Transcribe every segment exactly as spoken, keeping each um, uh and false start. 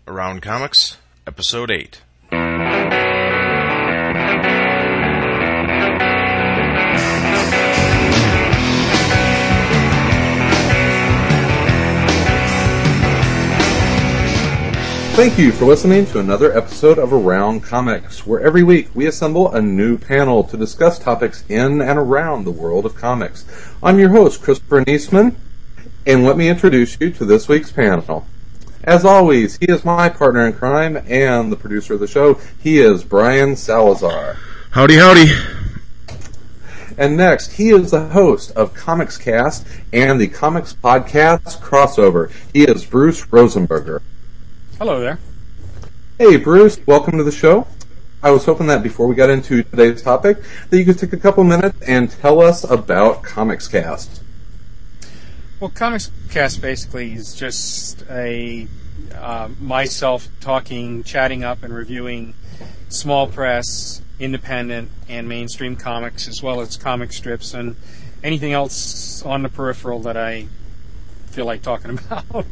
Around Comics, Episode eight. Thank you for listening to another episode of Around Comics, where every week we assemble a new panel to discuss topics in and around the world of comics. I'm your host, Christopher Niesman, and let me introduce you to this week's panel. As always, he is my partner in crime and the producer of the show. He is Brian Salazar. Howdy, howdy. And next, he is the host of Comics Cast and the Comics Podcast Crossover. He is Bruce Rosenberger. Hello there. Hey, Bruce. Welcome to the show. I was hoping that before we got into today's topic, that you could take a couple minutes and tell us about Comics Cast. Well, Comics Cast basically is just a uh, myself talking, chatting up, and reviewing small press, independent, and mainstream comics, as well as comic strips and anything else on the peripheral that I feel like talking about.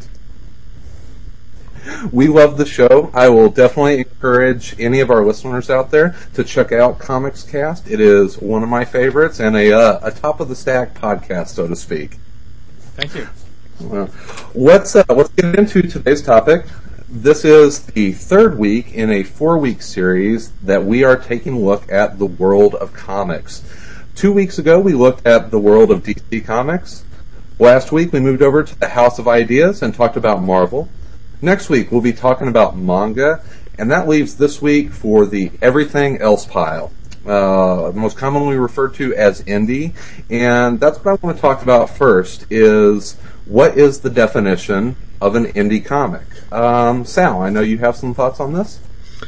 We love the show. I will definitely encourage any of our listeners out there to check out Comics Cast. It is one of my favorites and a uh, a top of the stack podcast, so to speak. Thank you. Well, let's uh, let's get into today's topic. This is the third week in a four-week series that we are taking a look at the world of comics. Two weeks ago, we looked at the world of D C Comics. Last week, we moved over to the House of Ideas and talked about Marvel. Next week, we'll be talking about manga, and that leaves this week for the everything else pile, uh, most commonly referred to as indie, and that's what I want to talk about first, is what is the definition of an indie comic? Um, Sal, I know you have some thoughts on this?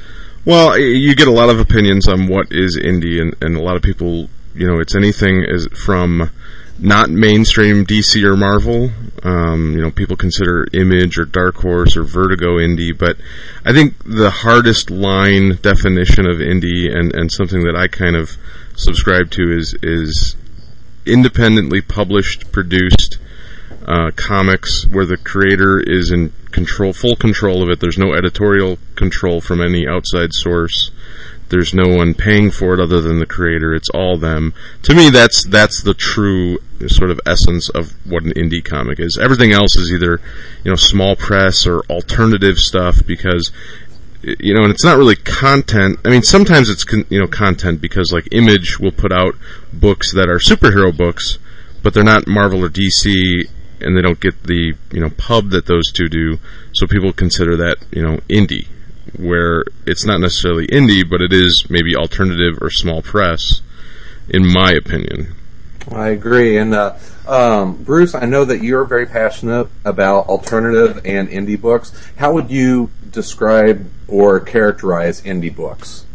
Well, you get a lot of opinions on what is indie, and, and a lot of people, you know, it's anything is from not mainstream D C or Marvel. Um, you know, people consider Image or Dark Horse or Vertigo indie, but I think the hardest line definition of indie, and, and something that I kind of subscribe to, is is independently published, produced uh, comics where the creator is in control, full control of it. There's no editorial control from any outside source. There's no one paying for it other than the creator. It's all them. To me, that's that's the true sort of essence of what an indie comic is. Everything else is either, you know, small press or alternative stuff, because, you know, and it's not really content. I mean, sometimes it's con- you know content, because like Image will put out books that are superhero books, but they're not Marvel or D C, and they don't get the, you know, pub that those two do. So people consider that, you know, indie, where it's not necessarily indie, but it is maybe alternative or small press, in my opinion. I agree. And uh, um, Bruce, I know that you're very passionate about alternative and indie books. How would you describe or characterize indie books?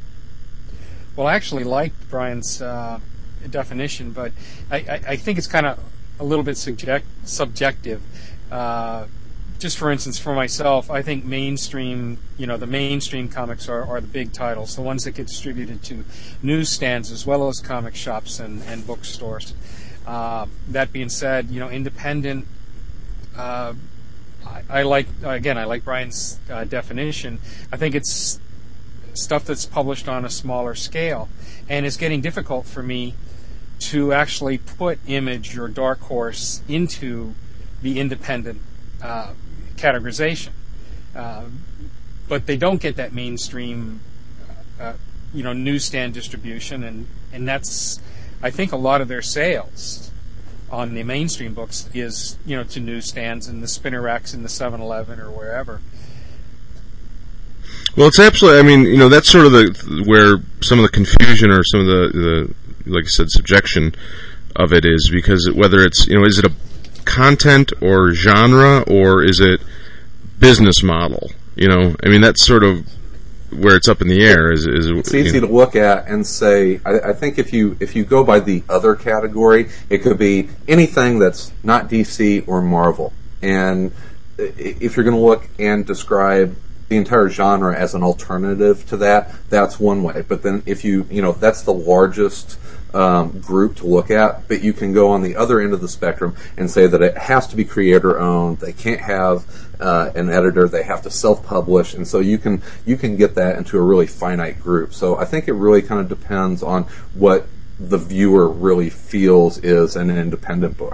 Well, I actually liked Brian's uh, definition, but I, I, I think it's kind of a little bit subject, subjective. Uh, Just for instance, for myself, I think mainstream, you know, the mainstream comics are, are the big titles, the ones that get distributed to newsstands as well as comic shops and, and bookstores. Uh, that being said, you know, independent, uh, I, I like, again, I like Brian's uh, definition. I think it's stuff that's published on a smaller scale, and it's getting difficult for me to actually put Image or Dark Horse into the independent uh categorization, uh, but they don't get that mainstream, uh, you know, newsstand distribution, and, and that's, I think, a lot of their sales on the mainstream books is, you know, to newsstands and the spinner racks in the seven eleven or wherever. Well, it's absolutely, I mean, you know, that's sort of the where some of the confusion or some of the, the like I said, subjection of it is, because whether it's, you know, is it a content or genre, or is it business model? You know, I mean, that's sort of where it's up in the air. Is, is it's easy know. to look at and say, I, I think if you if you go by the other category, it could be anything that's not D C or Marvel. And if you're going to look and describe the entire genre as an alternative to that, that's one way. But then if you, you know, that's the largest um, group to look at, but you can go on the other end of the spectrum and say that it has to be creator-owned. They can't have uh, an editor. They have to self-publish. And so you can you can get that into a really finite group. So I think it really kind of depends on what the viewer really feels is an independent book.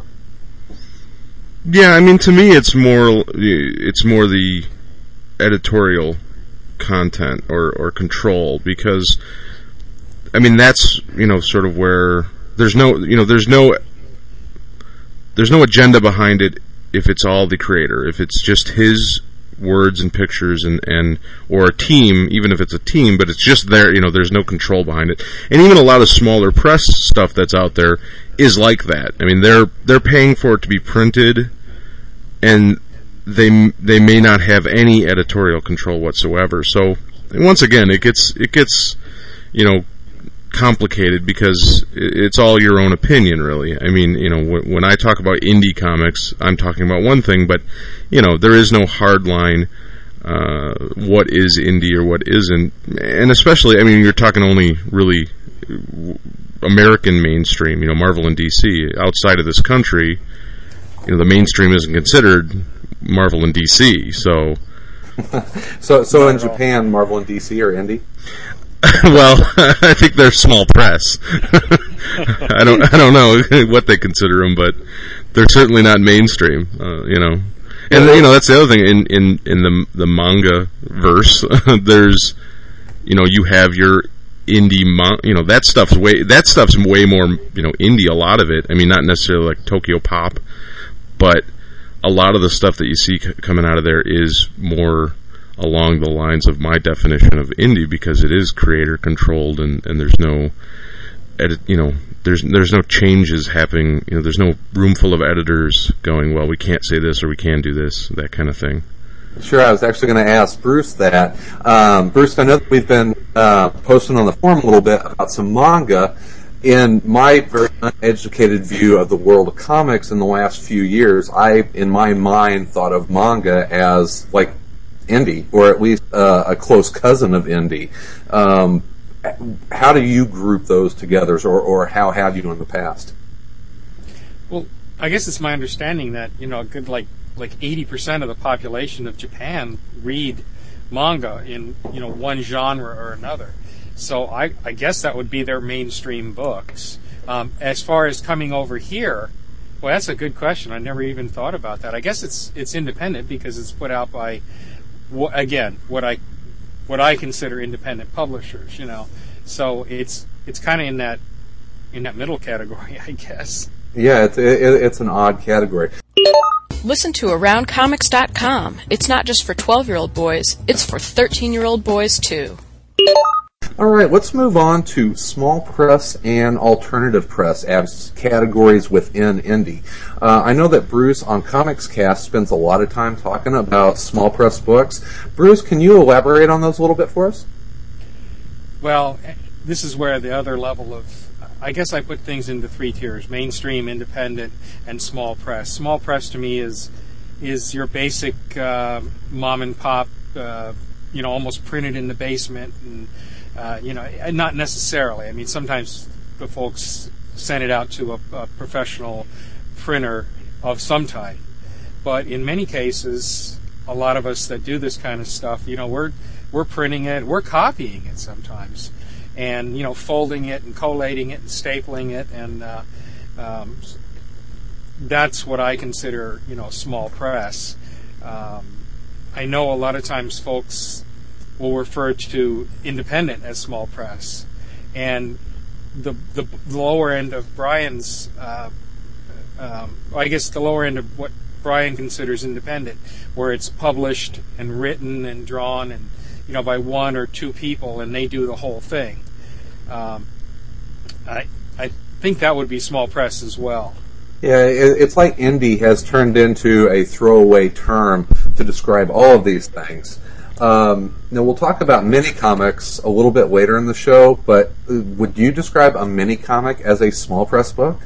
Yeah, I mean, to me, it's more it's more the editorial content or, or control, because I mean that's, you know, sort of where there's no you know there's no there's no agenda behind it if it's all the creator, if it's just his words and pictures and, and or a team, even if it's a team, but it's just there, you know, there's no control behind it. And even a lot of smaller press stuff that's out there is like that. I mean, they're they're paying for it to be printed, and they they may not have any editorial control whatsoever. So once again, it gets it gets you know complicated because it's all your own opinion, really. I mean, you know, when I talk about indie comics, I'm talking about one thing, but you know, there is no hard line. Uh, what is indie or what isn't, and especially, I mean, you're talking only really American mainstream. You know, Marvel and D C. Outside of this country, you know, the mainstream isn't considered Marvel and D C, so... so so in Japan, Marvel and D C are indie? Well, I think they're small press. I don't I don't know what they consider them, but they're certainly not mainstream, uh, you know. And, you know, that's the other thing, in, in, in the the manga verse, there's, you know, you have your indie, mon- you know, that stuff's way, that stuff's way more, you know, indie, a lot of it. I mean, not necessarily like Tokyo Pop, but a lot of the stuff that you see c- coming out of there is more along the lines of my definition of indie, because it is creator controlled, and, and there's no edit, you know, there's there's no changes happening, you know, there's no room full of editors going, well, we can't say this or we can do this, that kind of thing. Sure, I was actually going to ask Bruce that. Um, Bruce, I know that we've been uh, posting on the forum a little bit about some manga. In my very uneducated view of the world of comics in the last few years, I, in my mind, thought of manga as like indie, or at least uh, a close cousin of indie. Um, how do you group those together, or, or how have you in the past? Well, I guess it's my understanding that, you know, a good like like eighty percent of the population of Japan read manga in, you know, one genre or another. So I, I guess that would be their mainstream books. Um, as far as coming over here, well, that's a good question. I never even thought about that. I guess it's it's independent because it's put out by, again, what I what I consider independent publishers. You know, so it's it's kind of in that in that middle category, I guess. Yeah, it's it, it's an odd category. Listen to around comics dot com. It's not just for twelve-year-old boys; it's for thirteen-year-old boys too. All right, let's move on to small press and alternative press as categories within indie. Uh, I know that Bruce on Comics Cast spends a lot of time talking about small press books. Bruce, can you elaborate on those a little bit for us? Well, this is where the other level of, I guess I put things into three tiers: mainstream, independent, and small press. Small press to me is is your basic uh, mom and pop, uh, you know, almost printed in the basement, and Uh, you know, not necessarily. I mean, sometimes the folks send it out to a, a professional printer of some type. But in many cases, a lot of us that do this kind of stuff, you know, we're we're printing it, we're copying it sometimes, and, you know, folding it and collating it and stapling it, and uh, um, that's what I consider, you know, small press. Um, I know a lot of times folks will refer to independent as small press, and the the, the lower end of Brian's, uh, um, I guess the lower end of what Brian considers independent, where it's published and written and drawn, and, you know, by one or two people, and they do the whole thing. Um, I I think that would be small press as well. Yeah, it's like indie has turned into a throwaway term to describe all of these things. Um, now, we'll talk about mini comics a little bit later in the show, but would you describe a mini comic as a small press book?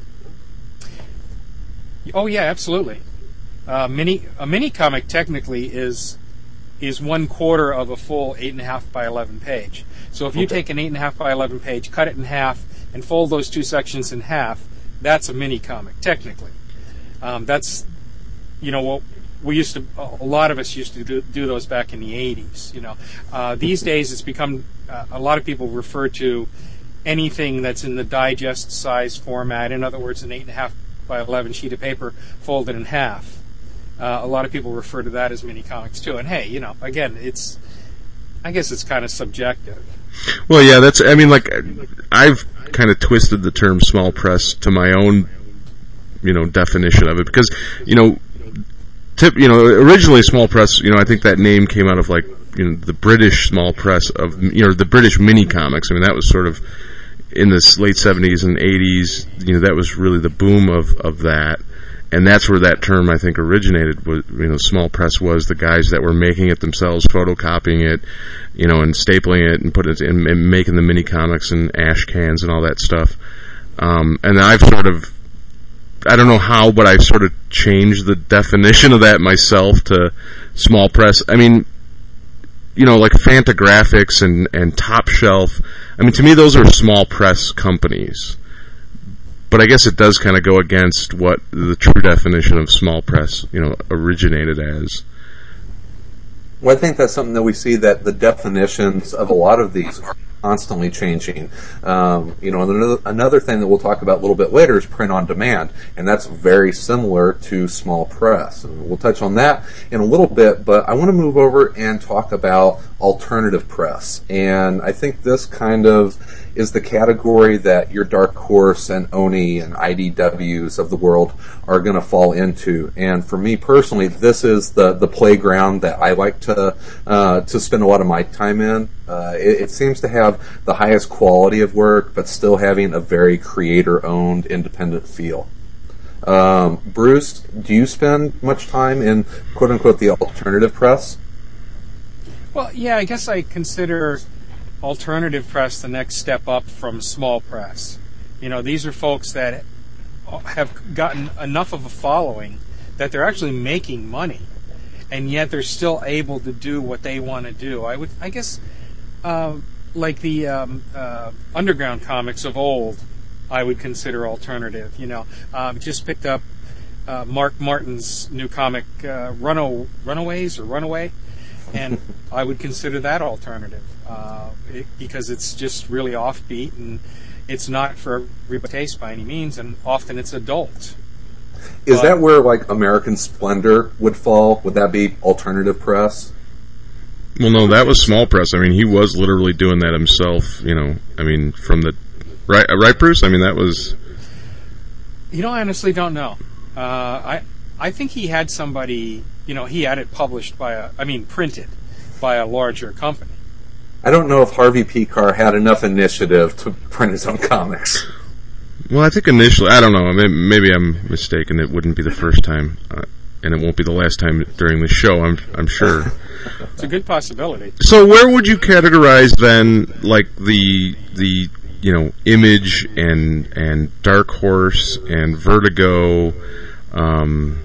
Oh, yeah, absolutely. Uh, mini a mini comic technically is is one quarter of a full eight and a half by eleven page. So if you Okay. take an eight and a half by eleven page, cut it in half, and fold those two sections in half, that's a mini comic technically. Um, that's, you know, what we used to. A lot of us used to do, do those back in the eighties. You know, uh, these days it's become uh, a lot of people refer to anything that's in the digest size format. In other words, an eight and a half by eleven sheet of paper folded in half. Uh, a lot of people refer to that as mini comics too. And hey, you know, again, it's, I guess it's kind of subjective. Well, yeah, that's, I mean, like, I've kind of twisted the term small press to my own, you know, definition of it, because, you know, tip, you know, originally small press, you know, I think that name came out of, like, you know, the British small press of, you know, the British mini comics. I mean, that was sort of in the late seventies and eighties, you know, that was really the boom of, of that. And that's where that term, I think, originated. Was, you know, small press was the guys that were making it themselves, photocopying it, you know, and stapling it and putting it in, and making the mini comics and ash cans and all that stuff. Um, and I've sort of, I don't know how, but I've sort of changed the definition of that myself to small press. I mean, you know, like Fantagraphics and, and Top Shelf. I mean, to me, those are small press companies. But I guess it does kind of go against what the true definition of small press, you know, originated as. Well, I think that's something that we see, that the definitions of a lot of these are constantly changing. Um, you know, and another, another thing that we'll talk about a little bit later is print on demand, and that's very similar to small press. And we'll touch on that in a little bit, but I want to move over and talk about alternative press. And I think this kind of is the category that your Dark Horse and Oni and I D Ws of the world are going to fall into. And for me personally, this is the, the playground that I like to uh, to spend a lot of my time in. Uh, it, it seems to have the highest quality of work, but still having a very creator-owned, independent feel. Um, Bruce, do you spend much time in quote-unquote the alternative press? Well, yeah, I guess I consider alternative press the next step up from small press. You know, these are folks that have gotten enough of a following that they're actually making money, and yet they're still able to do what they want to do. I would, I guess, uh, like the um, uh, underground comics of old, I would consider alternative. You know, um, just picked up uh, Mark Martin's new comic, uh, Runo, Runaways or Runaway, and I would consider that alternative uh, it, because it's just really offbeat, and it's not for everybody's taste by any means, and often it's adult. Is but, that where, like, American Splendor would fall? Would that be alternative press? Well, no, that was small press. I mean, he was literally doing that himself, you know. I mean, from the... Right, right, Bruce? I mean, that was... You know, I honestly don't know. Uh, I I think he had somebody... You know, he had it published by a, I mean, printed by a larger company. I don't know if Harvey P. Carr had enough initiative to print his own comics. Well, I think initially, I don't know, maybe I'm mistaken. It wouldn't be the first time, uh, and it won't be the last time during the show, I'm I'm sure. It's a good possibility. So where would you categorize then, like, the, the you know, Image and, and Dark Horse and Vertigo, um,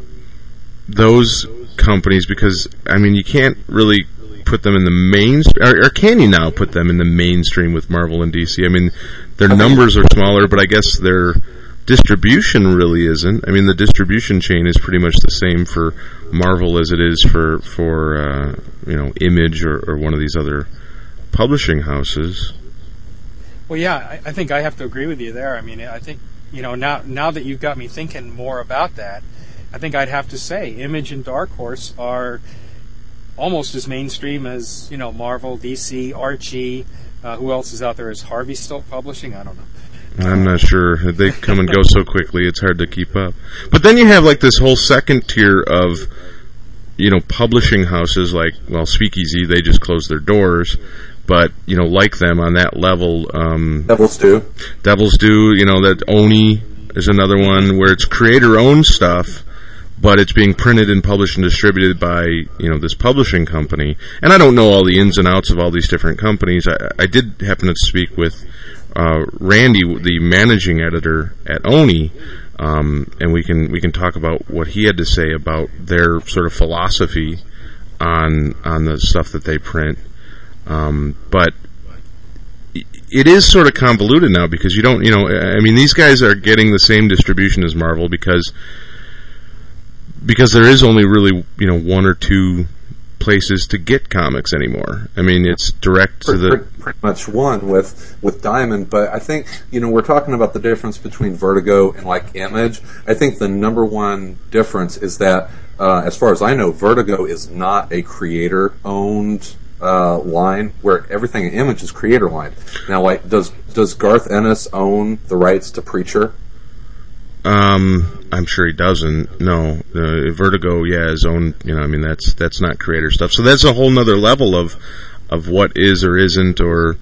those companies, because, I mean, you can't really put them in the main, or, or can you now put them in the mainstream with Marvel and D C? I mean, their numbers are smaller, but I guess their distribution really isn't. I mean, the distribution chain is pretty much the same for Marvel as it is for, for uh, you know, Image or, or one of these other publishing houses. Well, yeah, I, I think I have to agree with you there. I mean, I think, you know, now now that you've got me thinking more about that, I think I'd have to say Image and Dark Horse are almost as mainstream as, you know, Marvel, D C, Archie. Uh, who else is out there? Is Harvey still publishing? I don't know. I'm not sure. They come and go so quickly, it's hard to keep up. But then you have, like, this whole second tier of, you know, publishing houses like, well, Speakeasy, they just closed their doors. But, you know, like them on that level. Um, Devil's Due. Devil's Due, you know, that Oni is another one where it's creator-owned stuff, but it's being printed and published and distributed by, you know, this publishing company. And I don't know all the ins and outs of all these different companies. I, I did happen to speak with uh, Randy, the managing editor at Oni, um, and we can we can talk about what he had to say about their sort of philosophy on on the stuff that they print. Um, but it is sort of convoluted now because you don't, you know, I mean, these guys are getting the same distribution as Marvel because because there is only really, you know, one or two places to get comics anymore. I mean, it's direct to the... Pretty, pretty much one with, with Diamond, but I think, you know, we're talking about the difference between Vertigo and, like, Image. I think the number one difference is that, uh, as far as I know, Vertigo is not a creator-owned uh, line, where everything in Image is creator-line. Now, like, does does Garth Ennis own the rights to Preacher? Um, I'm sure he doesn't. No, uh, Vertigo, yeah, his own. You know, I mean, that's that's not creator stuff. So that's a whole nother level of of what is or isn't, or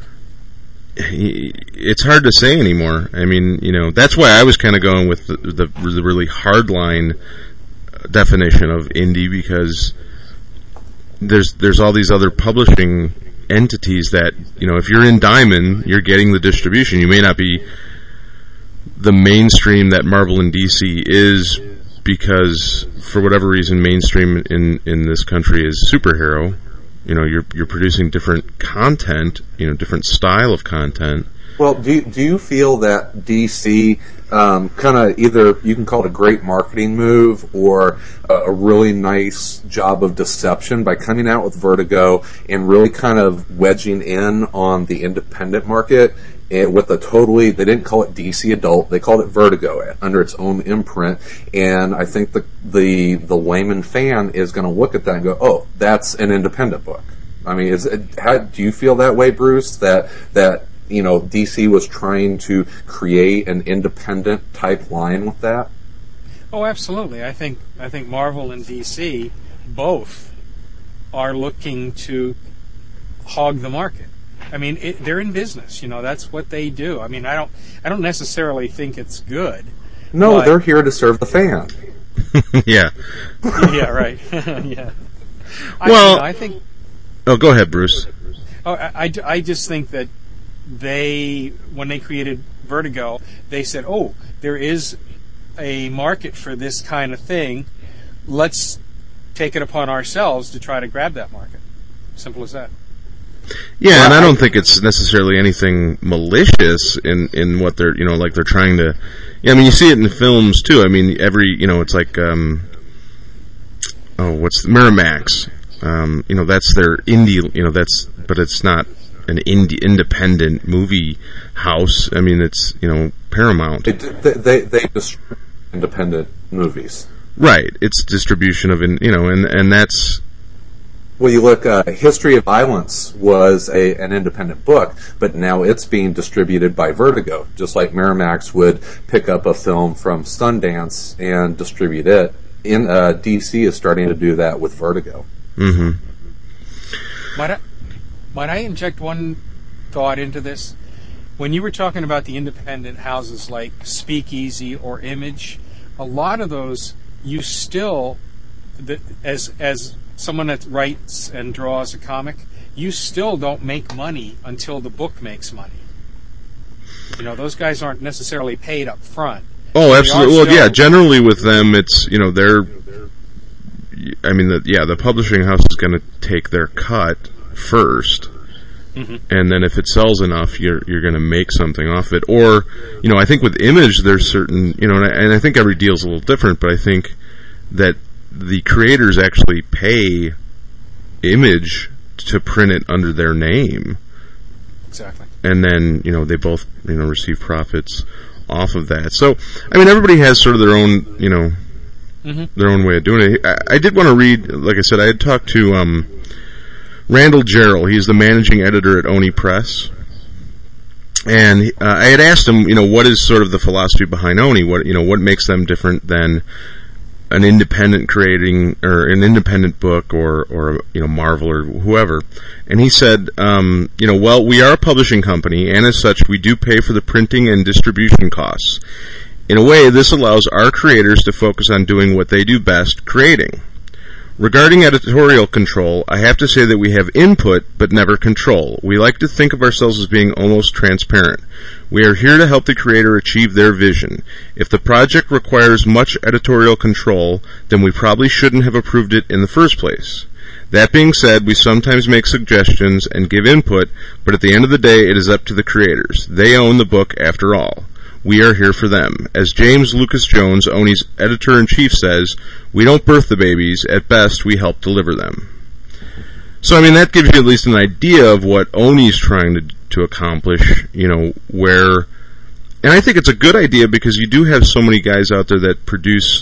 it's hard to say anymore. I mean, you know, that's why I was kind of going with the, the the really hardline definition of indie, because there's there's all these other publishing entities that, you know, if you're in Diamond, you're getting the distribution. You may not be the mainstream that Marvel and D C is, because for whatever reason mainstream in, in this country is superhero. You know, you're you're producing different content, you know, different style of content. Well, do you, do you feel that D C um, kind of either, you can call it a great marketing move or a, a really nice job of deception by coming out with Vertigo and really kind of wedging in on the independent market and with a totally, they didn't call it D C Adult, they called it Vertigo under its own imprint, and I think the the, the layman fan is going to look at that and go, oh, that's an independent book. I mean, is it, how, do you feel that way, Bruce, that that you know, D C was trying to create an independent type line with that? Oh, absolutely. I think I think Marvel and D C both are looking to hog the market. I mean, it, they're in business. You know, that's what they do. I mean, I don't I don't necessarily think it's good. No, they're here to serve the fan. Yeah. Yeah. Right. Yeah. I, well, you know, I think. Oh, go ahead, Bruce. Oh, I, I, I just think that they, when they created Vertigo, they said, oh, there is a market for this kind of thing. Let's take it upon ourselves to try to grab that market. Simple as that. Yeah, well, and I don't think it's necessarily anything malicious in, in what they're, you know, like they're trying to... Yeah, I mean, you see it in films, too. I mean, every, you know, it's like, um, oh, what's the, Miramax. Um, you know, that's their indie, you know, that's, but it's not an indie, independent movie house. I mean, it's, you know, Paramount. They they, they, they distribute independent movies. Right. It's distribution of, you know, and, and that's... Well, you look, uh, History of Violence was a, an independent book, but now it's being distributed by Vertigo, just like Miramax would pick up a film from Sundance and distribute it. In uh, D C is starting to do that with Vertigo. Mm-hmm. Might I, might I inject one thought into this? When you were talking about the independent houses like Speakeasy or Image, a lot of those you still, the, as as someone that writes and draws a comic, you still don't make money until the book makes money. You know, those guys aren't necessarily paid up front. Oh, absolutely. Well, yeah, generally with them, it's, you know, they're, I mean, the, yeah, the publishing house is going to take their cut first, mm-hmm. and then if it sells enough, you're you're going to make something off it. Or, you know, I think with Image, there's certain, you know, and I, and I think every deal's a little different, but I think that the creators actually pay Image to print it under their name. Exactly. And then, you know, they both, you know, receive profits off of that. So, I mean, everybody has sort of their own, you know, mm-hmm. their own way of doing it. I, I did want to read, like I said, I had talked to um, Randall Jarrell. He's the managing editor at Oni Press. And uh, I had asked him, you know, what is sort of the philosophy behind Oni? What, you know, what makes them different than an independent creating or an independent book or or you know Marvel or whoever. And he said, um, you know, well, we are a publishing company, and as such, we do pay for the printing and distribution costs. In a way, this allows our creators to focus on doing what they do best, creating. Regarding editorial control, I have to say that we have input, but never control. We like to think of ourselves as being almost transparent. We are here to help the creator achieve their vision. If the project requires much editorial control, then we probably shouldn't have approved it in the first place. That being said, we sometimes make suggestions and give input, but at the end of the day, it is up to the creators. They own the book after all. We are here for them. As James Lucas Jones, Oni's editor-in-chief, says, we don't birth the babies. At best, we help deliver them. So, I mean, that gives you at least an idea of what Oni's trying to, to accomplish, you know, where... And I think it's a good idea because you do have so many guys out there that produce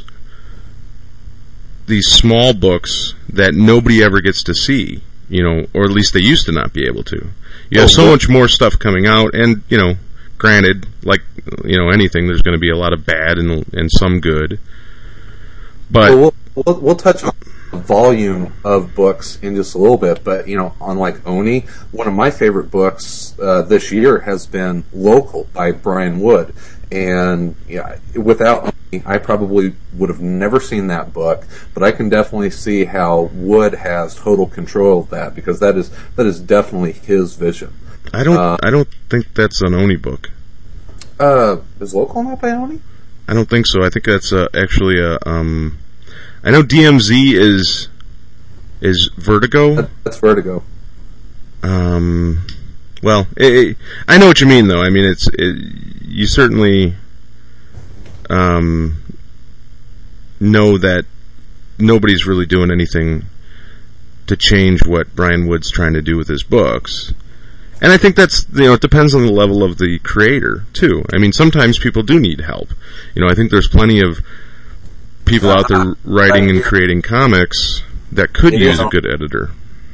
these small books that nobody ever gets to see, you know, or at least they used to not be able to. You have so much more stuff coming out, and, you know, granted, like, you know, anything, there's going to be a lot of bad and and some good. But well, we'll, we'll, we'll touch on the volume of books in just a little bit, but, you know, unlike Oni, one of my favorite books uh, this year has been Local by Brian Wood. And yeah, without Oni, I probably would have never seen that book, but I can definitely see how Wood has total control of that, because that is that is definitely his vision. I don't uh, I don't think that's an Oni book. Uh, is Local not by Oni? I don't think so. I think that's uh, actually a. Um, I know D M Z is is Vertigo. That, that's Vertigo. Um. Well, it, it, I know what you mean, though. I mean, it's it, you certainly um, know that nobody's really doing anything to change what Brian Wood's trying to do with his books. And I think that's, you know, it depends on the level of the creator, too. I mean, sometimes people do need help. You know, I think there's plenty of people out there writing and creating comics that could use a good editor.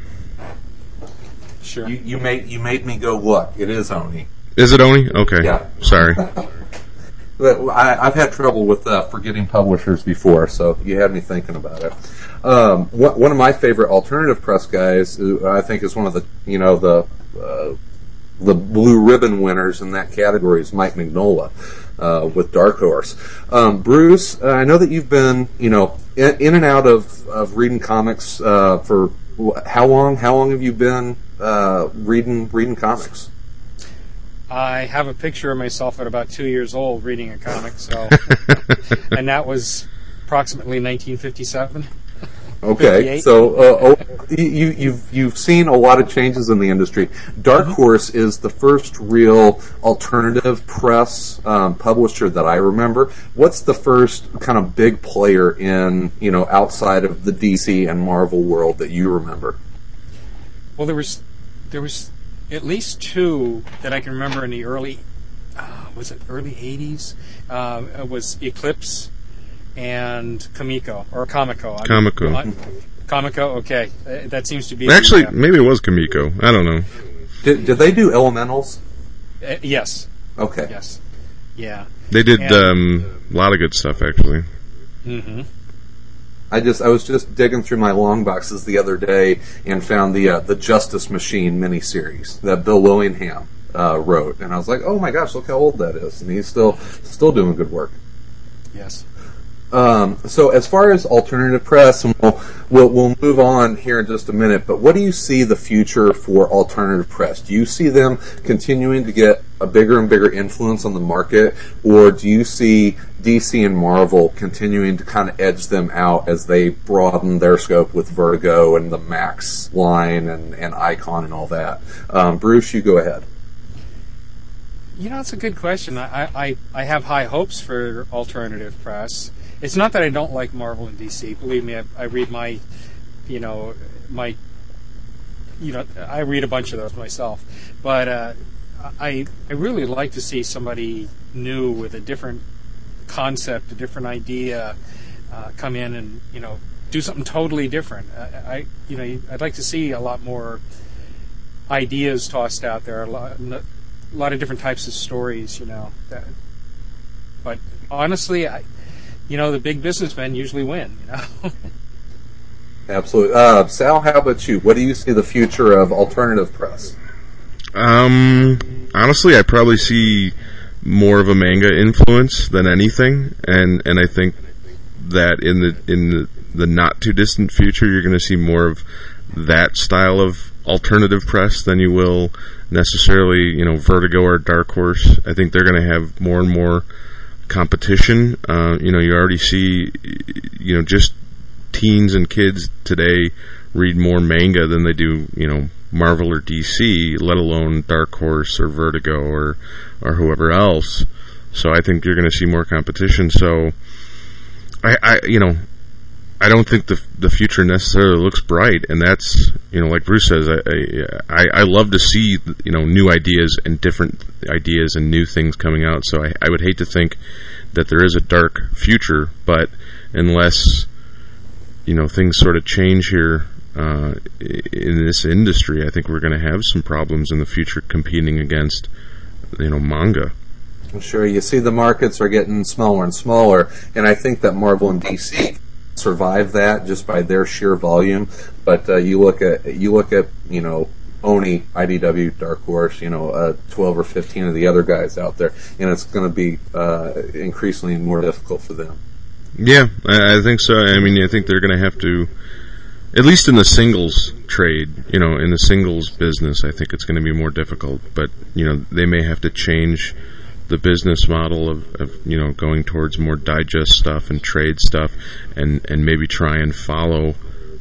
Sure. You, you made you made me go look. It is Oni. Is it Oni? Okay. Yeah. Sorry. I, I've had trouble with uh, forgetting publishers before, so you had me thinking about it. Um, wh- one of my favorite alternative press guys, who I think is one of the you know the uh, the blue ribbon winners in that category, is Mike Mignola uh, with Dark Horse. Um, Bruce, uh, I know that you've been you know in, in and out of, of reading comics uh, for how long? How long have you been uh, reading reading comics? I have a picture of myself at about two years old reading a comic, so, and that was approximately nineteen fifty-seven. Okay, so uh, oh, you, you've you've seen a lot of changes in the industry. Dark Horse is the first real alternative press um, publisher that I remember. What's the first kind of big player in you know outside of the D C and Marvel world that you remember? Well, there was there was at least two that I can remember in the early uh, was it early eighties? Uh, it was Eclipse and Comico, or Comico. I Comico. Mean, uh, Comico, okay. Uh, that seems to be... Actually, the, uh, maybe it was Comico. I don't know. Did, did they do Elementals? Uh, yes. Okay. Yes. Yeah. They did And, um, a lot of good stuff, actually. Mm-hmm. I just I was just digging through my long boxes the other day and found the uh, the Justice Machine miniseries that Bill Willingham uh, wrote, and I was like, oh my gosh, look how old that is, and he's still still doing good work. Yes. Um, so as far as alternative press, and we'll, we'll we'll move on here in just a minute, but what do you see the future for alternative press? Do you see them continuing to get a bigger and bigger influence on the market, or do you see D C and Marvel continuing to kind of edge them out as they broaden their scope with Vertigo and the Max line and, and Icon and all that? Um, Bruce, you go ahead. You know, it's a good question. I, I, I have high hopes for alternative press. It's not that I don't like Marvel and D C. Believe me, I, I read my, you know, my, you know, I read a bunch of those myself. But uh, I I really like to see somebody new with a different concept, a different idea, uh, come in and you know do something totally different. I, I you know I'd like to see a lot more ideas tossed out there, a lot, a lot of different types of stories. You know, that, but honestly, I. You know, the big businessmen usually win, you know. Absolutely. Uh, Sal, how about you? What do you see the future of alternative press? Um, honestly, I probably see more of a manga influence than anything, and, and I think that in the in the, the not too distant future, you're going to see more of that style of alternative press than you will necessarily, you know, Vertigo or Dark Horse. I think they're going to have more and more competition. Uh, you know, you already see, you know, just teens and kids today read more manga than they do, you know, Marvel or D C, let alone Dark Horse or Vertigo or or whoever else. So I think you're going to see more competition. So I, I you know, I don't think the the future necessarily looks bright, and that's, you know, like Bruce says, I I, I love to see, you know, new ideas and different ideas and new things coming out. So I, I would hate to think that there is a dark future, but unless, you know, things sort of change here uh, in this industry, I think we're going to have some problems in the future competing against, you know, manga. Sure, you see the markets are getting smaller and smaller, and I think that Marvel and D C survive that just by their sheer volume. But uh, you look at you look at you know Oni, I D W, Dark Horse, you know uh, twelve or fifteen of the other guys out there, and it's going to be uh, increasingly more difficult for them. Yeah, I, I think so. I mean, I think they're going to have to, at least in the singles trade, you know, in the singles business, I think it's going to be more difficult. But you know, they may have to change the business model of, of, you know, going towards more digest stuff and trade stuff, and, and maybe try and follow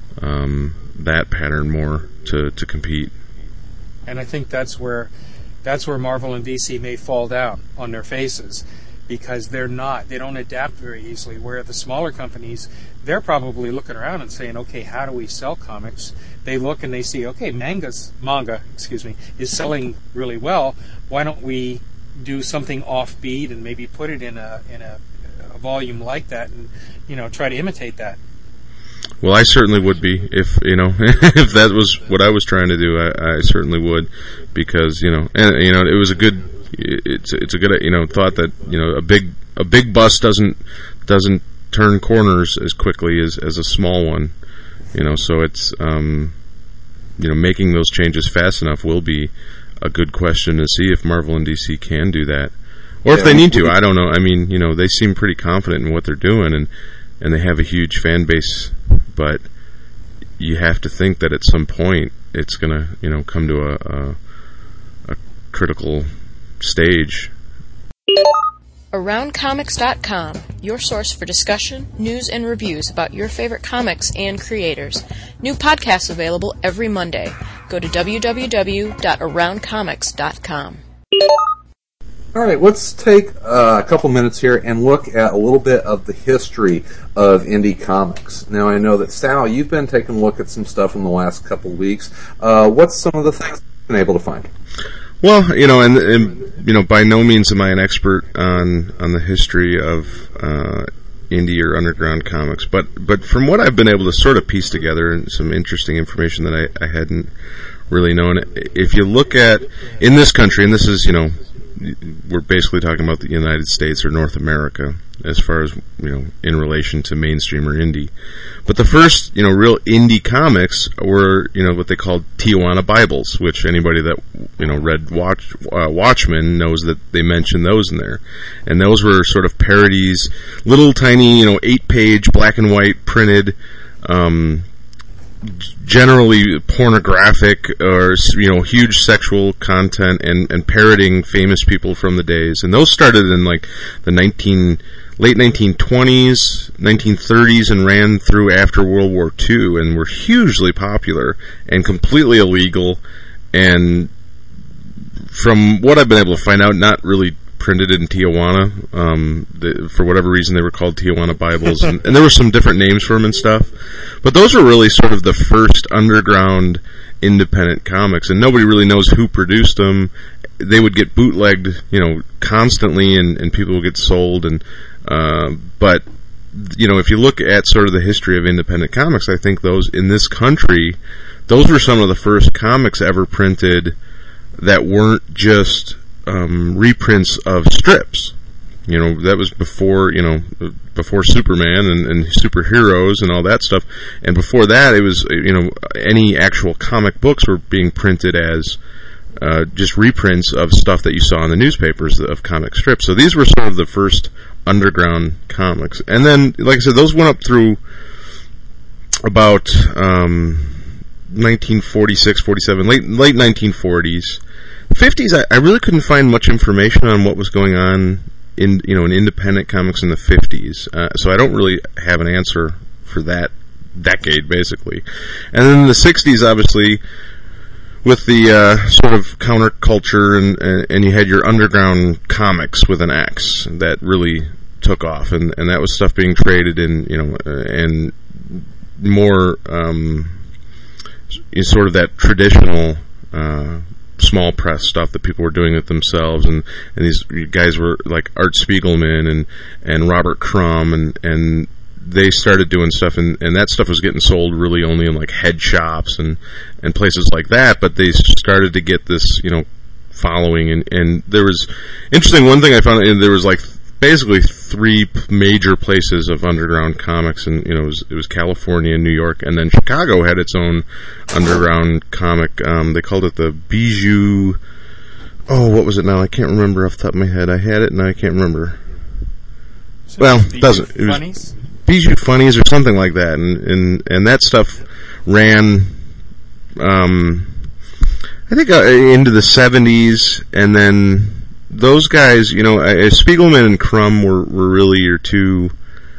um, that pattern more to, to compete. And I think that's where that's where Marvel and D C may fall down on their faces, because they're not they don't adapt very easily. Where the smaller companies, they're probably looking around and saying, okay, how do we sell comics? They look and they see, okay, manga's manga, excuse me, is selling really well. Why don't we do something offbeat and maybe put it in a in a, a volume like that, and you know try to imitate that. Well, I certainly would be if you know if that was what I was trying to do. I, I certainly would, because you know and you know it was a good it's it's a good you know thought that you know a big a big bus doesn't doesn't turn corners as quickly as as a small one, you know. So it's um, you know making those changes fast enough will be a good question to see if Marvel and D C can do that, or if yeah, they need to. I don't know. I mean, you know, they seem pretty confident in what they're doing, and and they have a huge fan base. But you have to think that at some point it's gonna, you know, come to a a, a critical stage. Around Comics dot com, your source for discussion, news, and reviews about your favorite comics and creators. New podcasts available every Monday. Go to w w w dot around comics dot com. All right, let's take uh, a couple minutes here and look at a little bit of the history of indie comics. Now, I know that, Sal, you've been taking a look at some stuff in the last couple of weeks. Uh, what's some of the things you've been able to find? Well, you know, and, and you know, by no means am I an expert on on the history of uh, indie or underground comics, but but from what I've been able to sort of piece together, and some interesting information that I, I hadn't really known. If you look at in this country, and this is you know, we're basically talking about the United States or North America as far as you know in relation to mainstream or indie. But the first, you know, real indie comics were, you know, what they called Tijuana Bibles, which anybody that, you know, read Watch, uh, Watchmen knows that they mention those in there. And those were sort of parodies, little tiny, you know, eight-page black and white printed, um, generally pornographic or, you know, huge sexual content and, and parroting famous people from the days. And those started in, like, the nineteen... late nineteen twenties, nineteen thirties, and ran through after World War Two, and were hugely popular and completely illegal, and from what I've been able to find out, not really printed in Tijuana. Um, the, for whatever reason, they were called Tijuana Bibles, and, and there were some different names for them and stuff. But those were really sort of the first underground independent comics, and nobody really knows who produced them. They would get bootlegged, you know, constantly, and, and people would get sold, and Uh, but, you know, if you look at sort of the history of independent comics, I think those, in this country, those were some of the first comics ever printed that weren't just um, reprints of strips. You know, that was before, you know, before Superman and, and superheroes and all that stuff. And before that, it was, you know, any actual comic books were being printed as uh, just reprints of stuff that you saw in the newspapers of comic strips. So these were sort of the first underground comics. And then, like I said, those went up through about um, nineteen forty-six, forty-seven, late late nineteen forties. fifties, I, I really couldn't find much information on what was going on in, you know, in independent comics in the fifties. Uh, so I don't really have an answer for that decade, basically. And then in the sixties, obviously, with the uh, sort of counterculture, and, and and you had your underground comics with an X that really took off, and, and that was stuff being traded in, you know, uh, and more um, sort of that traditional uh, small press stuff that people were doing it themselves, and, and these guys were like Art Spiegelman and, and Robert Crumb, and, and they started doing stuff, and, and that stuff was getting sold really only in like head shops and, and places like that, but they started to get this, you know, following, and, and there was, interesting, one thing I found, and there was like basically three major places of underground comics, and, you know, it was, it was California, New York, and then Chicago had its own underground comic. Um, they called it the Bijou, oh, what was it now? I can't remember off the top of my head. I had it, and I can't remember. So well, it doesn't. It was Funnies? Bijou Funnies or something like that, and and, and that stuff ran, um, I think, uh, into the seventies, and then those guys, you know, uh, Spiegelman and Crumb were, were really your two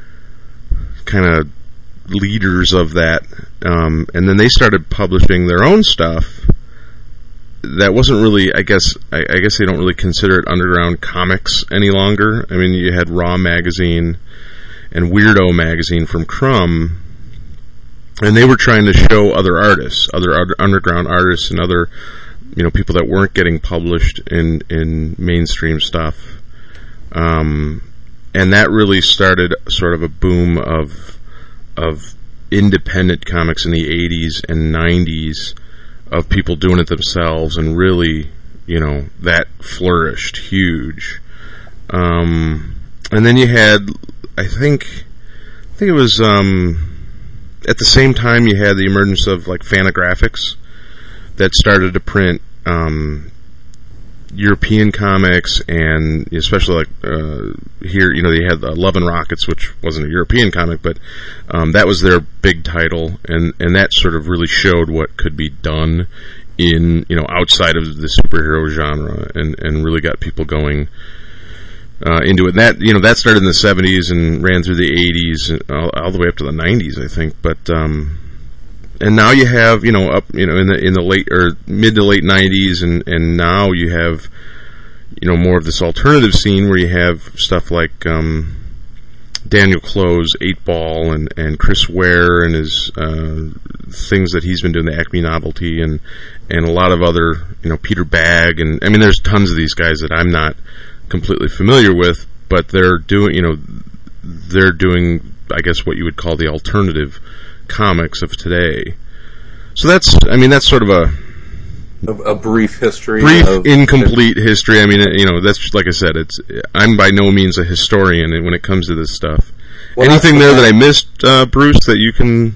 kind of leaders of that, um, and then they started publishing their own stuff that wasn't really, I guess, I, I guess they don't really consider it underground comics any longer. I mean, you had Raw Magazine and Weirdo Magazine from Crumb, and they were trying to show other artists, other, other underground artists, and other, you know, people that weren't getting published in, in mainstream stuff. Um, and that really started sort of a boom of, of independent comics in the eighties and nineties, of people doing it themselves, and really, you know, that flourished huge. Um, and then you had, I think, I think it was, um, at the same time you had the emergence of like Fantagraphics that started to print, um, European comics, and especially like, uh, here, you know, they had the Love and Rockets, which wasn't a European comic, but, um, that was their big title, and, and that sort of really showed what could be done in, you know, outside of the superhero genre, and, and really got people going, uh, into it. And that, you know, that started in the seventies and ran through the eighties, all, all the way up to the nineties, I think, but, um, and now you have, you know, up, you know, in the in the late or mid to late nineties, and, and now you have, you know, more of this alternative scene where you have stuff like um, Daniel Clow's Eight Ball, and, and Chris Ware and his uh, things that he's been doing, the Acme Novelty, and and a lot of other, you know, Peter Bagg, and I mean, there's tons of these guys that I'm not completely familiar with, but they're doing, you know, they're doing, I guess, what you would call the alternative comics of today. So that's, I mean, that's sort of a a, a brief history, brief, of incomplete history. I mean, you know, that's just, like I said, it's, I'm by no means a historian when it comes to this stuff. Well, anything there that I missed, uh, Bruce, that you can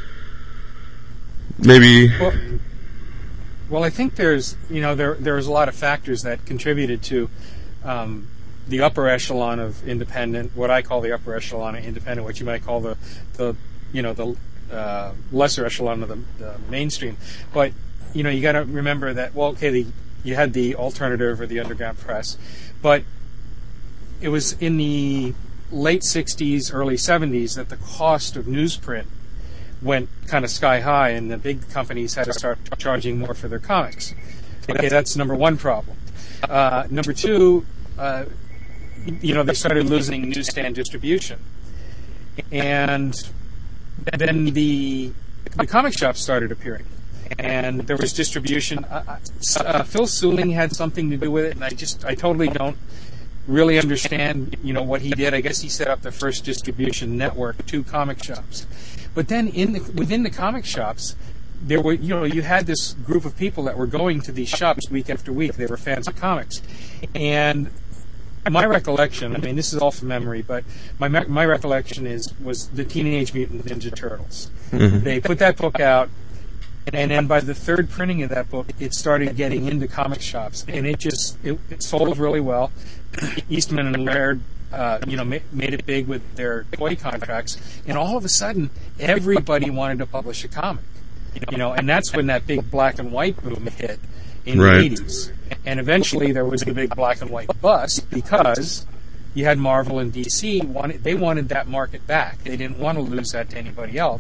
maybe? Well, well, I think there's, you know, there there's a lot of factors that contributed to um, the upper echelon of independent, what I call the upper echelon of independent, what you might call the the you know the Uh, lesser echelon of the, the mainstream. But, you know, you got to remember that, well, okay, the, you had the alternative or the underground press, but it was in the late sixties, early seventies that the cost of newsprint went kind of sky high, and the big companies had to start charging more for their comics. Okay, that's number one problem. Uh, number two, uh, you know, they started losing newsstand distribution. And then the the comic shops started appearing, and there was distribution. Uh, uh, Phil Suling had something to do with it, and I just I totally don't really understand, you know, what he did. I guess he set up the first distribution network to comic shops. But then in the, within the comic shops, there were, you know, you had this group of people that were going to these shops week after week. They were fans of comics, and my recollection, I mean, this is all from memory, but my my recollection is was the Teenage Mutant Ninja Turtles. Mm-hmm. They put that book out, and then by the third printing of that book, it started getting into comic shops, and it just it, it sold really well. Eastman and Laird, uh, you know, ma- made it big with their toy contracts, and all of a sudden, everybody wanted to publish a comic. You know, and that's when that big black and white boom hit in right. the eighties. And eventually there was a big black and white bust because you had Marvel and D C, wanted, they wanted that market back. They didn't want to lose that to anybody else.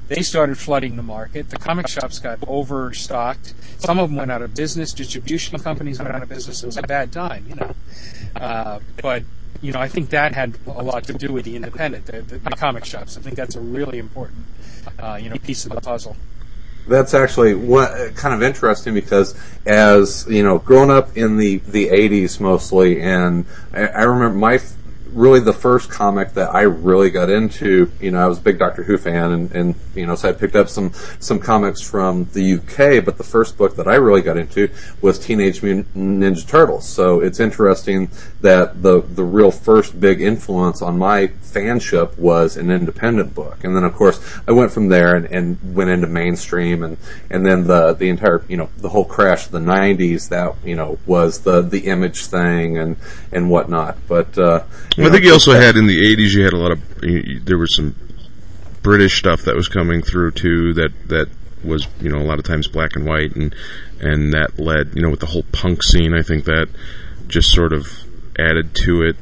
they started flooding the market. The comic shops got overstocked. Some of them went out of business. Distribution companies went out of business. It was a bad time, you know. Uh, but, you know, I think that had a lot to do with the independent, the, the, the comic shops. I think that's a really important, uh, you know, piece of the puzzle. That's actually what, kind of interesting because as, you know, growing up in the, the eighties mostly, and I, I remember my, really the first comic that I really got into, you know, I was a big Doctor Who fan and, and you know, so I picked up some, some comics from the U K, but the first book that I really got into was Teenage Mutant Ninja Turtles. So it's interesting that the, the real first big influence on my fanship was an independent book. And then of course I went from there and, and went into mainstream and, and then the, the entire, you know, the whole crash of the nineties that, you know, was the, the Image thing and, and whatnot. But, uh, well, I think you also had in the eighties, you had a lot of, you, there was some British stuff that was coming through too that, that was, you know, a lot of times black and white and, and that led, you know, with the whole punk scene, I think that just sort of added to it,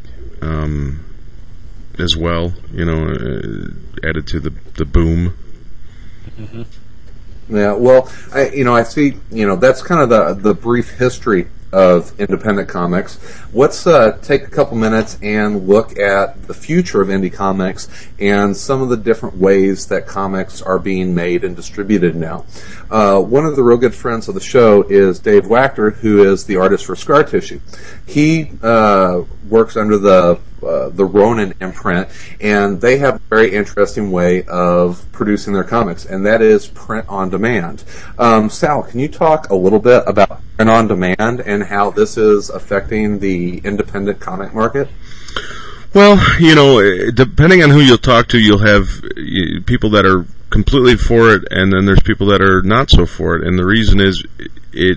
um, as well, you know, uh, added to the, the boom. Mm-hmm. Yeah, well, I, you know, I see, you know, that's kind of the, the brief history of independent comics. Let's uh, take a couple minutes and look at the future of indie comics and some of the different ways that comics are being made and distributed now. Uh, one of the real good friends of the show is Dave Wachter, who is the artist for Scar Tissue. He uh, works under the uh, the Ronin imprint, and they have a very interesting way of producing their comics, and that is print on demand. Um, Sal, can you talk a little bit about print on demand and how this is affecting the independent comic market? Well, you know, depending on who you'll talk to, you'll have people that are completely for it, and then there's people that are not so for it. And the reason is, it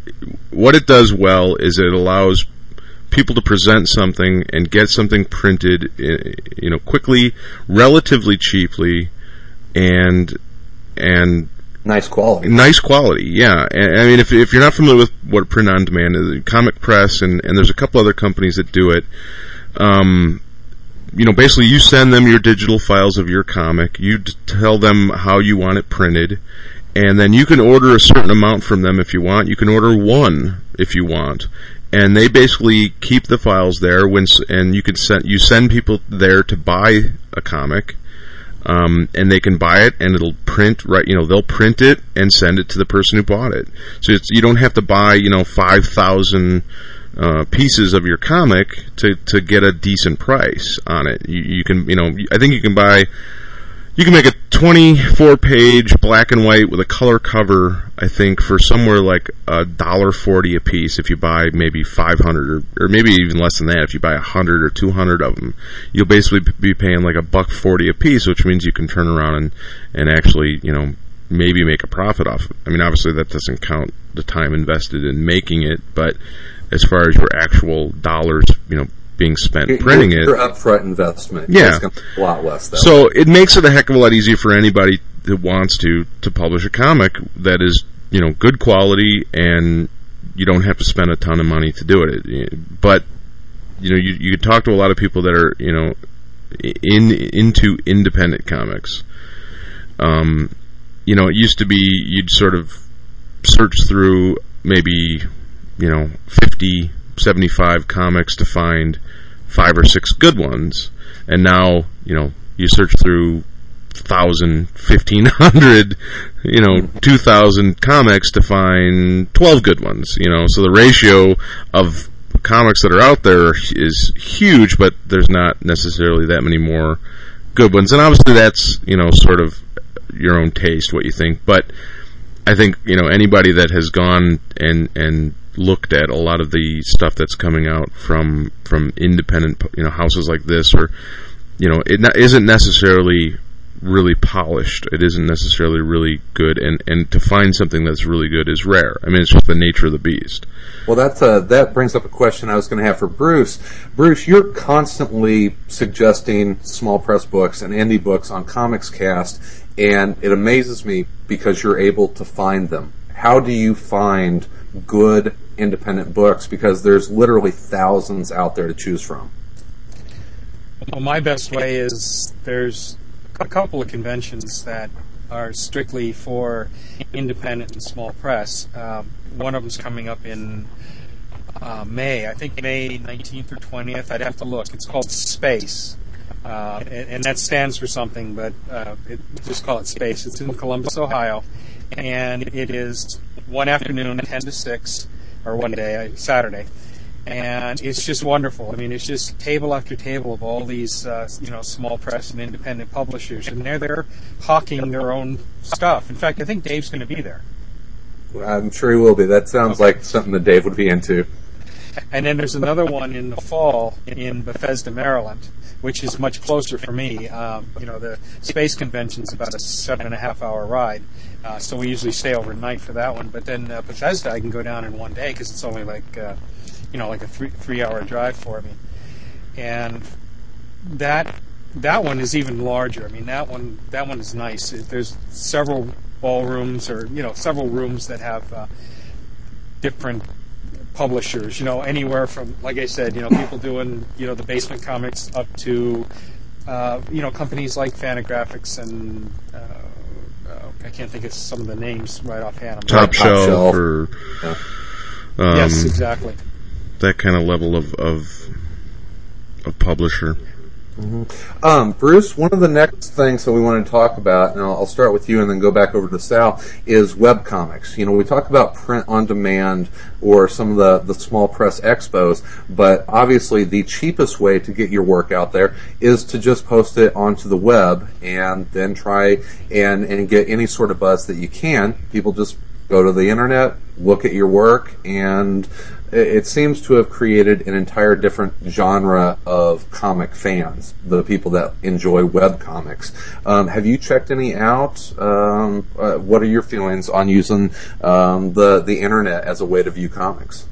what it does well is it allows people to present something and get something printed, you know, quickly, relatively cheaply, and and nice quality. Nice quality, yeah. And, I mean, if if you're not familiar with what print on demand is, Comic Press, and and there's a couple other companies that do it. Um, you know, basically, you send them your digital files of your comic. You d- tell them how you want it printed, and then you can order a certain amount from them if you want. You can order one if you want, and they basically keep the files there. When and you can send you send people there to buy a comic, um, and they can buy it, and it'll print right. You know, they'll print it and send it to the person who bought it. So it's, you don't have to buy, you know, five thousand. Uh, pieces of your comic to, to get a decent price on it. You, you can, you know, I think you can buy, you can make a twenty-four page black and white with a color cover, I think, for somewhere like a dollar forty a piece if you buy maybe five hundred or, or maybe even less than that if you buy a hundred or two hundred of them. You'll basically be paying like a buck forty a piece, which means you can turn around and, and actually, you know, maybe make a profit off it. I mean, obviously that doesn't count the time invested in making it, but as far as your actual dollars, you know, being spent your, printing your, it. Your upfront investment yeah. is going to be a lot less, though. So it makes it a heck of a lot easier for anybody that wants to, to publish a comic that is, you know, good quality, and you don't have to spend a ton of money to do it. But, you know, you, you could talk to a lot of people that are, you know, in into independent comics. Um, you know, it used to be you'd sort of search through maybe, you know, fifty, seventy-five comics to find five or six good ones. And now, you know, you search through one thousand, fifteen hundred, you know, two thousand comics to find twelve good ones, you know. So the ratio of comics that are out there is huge, but there's not necessarily that many more good ones. And obviously that's, you know, sort of your own taste, what you think. But I think, you know, anybody that has gone and, and looked at a lot of the stuff that's coming out from from independent, you know, houses like this, or, you know, it not, isn't necessarily really polished. It isn't necessarily really good, and, and to find something that's really good is rare. I mean, it's just the nature of the beast. Well, that's uh, that brings up a question I was going to have for Bruce. Bruce, you're constantly suggesting small press books and indie books on Comics Cast, and it amazes me because you're able to find them. How do you find good independent books, because there's literally thousands out there to choose from? Well, my best way is there's a couple of conventions that are strictly for independent and small press. Um, one of them's coming up in uh, May, I think May nineteenth or twentieth. I'd have to look. It's called Space. Uh, and, and that stands for something, but uh, it, just call it Space. It's in Columbus, Ohio, and it is one afternoon, ten to six, or one day, Saturday, and it's just wonderful. I mean, it's just table after table of all these, uh, you know, small press and independent publishers, and they're there hawking their own stuff. In fact, I think Dave's going to be there. I'm sure he will be. That sounds okay. Like something that Dave would be into. And then there's another one in the fall in Bethesda, Maryland, which is much closer for me. Um, you know, the Space Convention's about a seven and a half hour ride, uh, so we usually stay overnight for that one. But then uh, Bethesda, I can go down in one day because it's only like, uh, you know, like a three three hour drive for me. And that that one is even larger. I mean, that one that one is nice. There's several ballrooms, or you know, several rooms that have uh, different publishers, you know, anywhere from, like I said, you know, people doing, you know, the basement comics up to, uh, you know, companies like Fantagraphics and, uh, uh, I can't think of some of the names right offhand. I'm Top, Top Shelf, Shelf or... Um, yes, exactly. That kind of level of, of, of publisher. Mm-hmm. Um, Bruce, one of the next things that we want to talk about, and I'll, I'll start with you and then go back over to Sal, is webcomics. You know, we talk about print on demand or some of the, the small press expos, but obviously the cheapest way to get your work out there is to just post it onto the web and then try and, and get any sort of buzz that you can. People just go to the internet, look at your work, and it seems to have created an entire different genre of comic fans, the people that enjoy web comics. Um, have you checked any out? Um, uh, what are your feelings on using um, the, the internet as a way to view comics?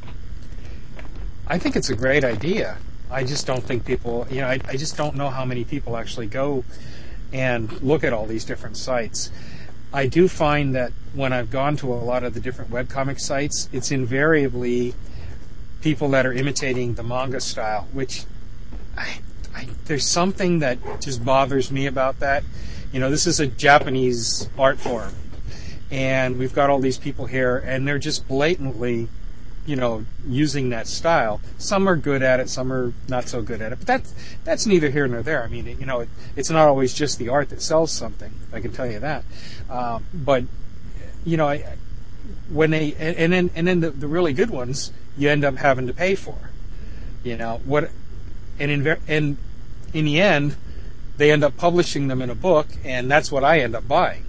I think it's a great idea. I just don't think people, you know, I, I just don't know how many people actually go and look at all these different sites. I do find that when I've gone to a lot of the different webcomic sites, it's invariably people that are imitating the manga style, which I, I, there's something that just bothers me about that. You know, this is a Japanese art form, and we've got all these people here, and they're just blatantly, you know, using that style. Some are good at it, some are not so good at it. But that's that's neither here nor there. I mean, you know, it, it's not always just the art that sells something. I can tell you that. Um, but you know, I, when they and, and then and then the, the really good ones, you end up having to pay for. You know what? And in and in the end, they end up publishing them in a book, and that's what I end up buying.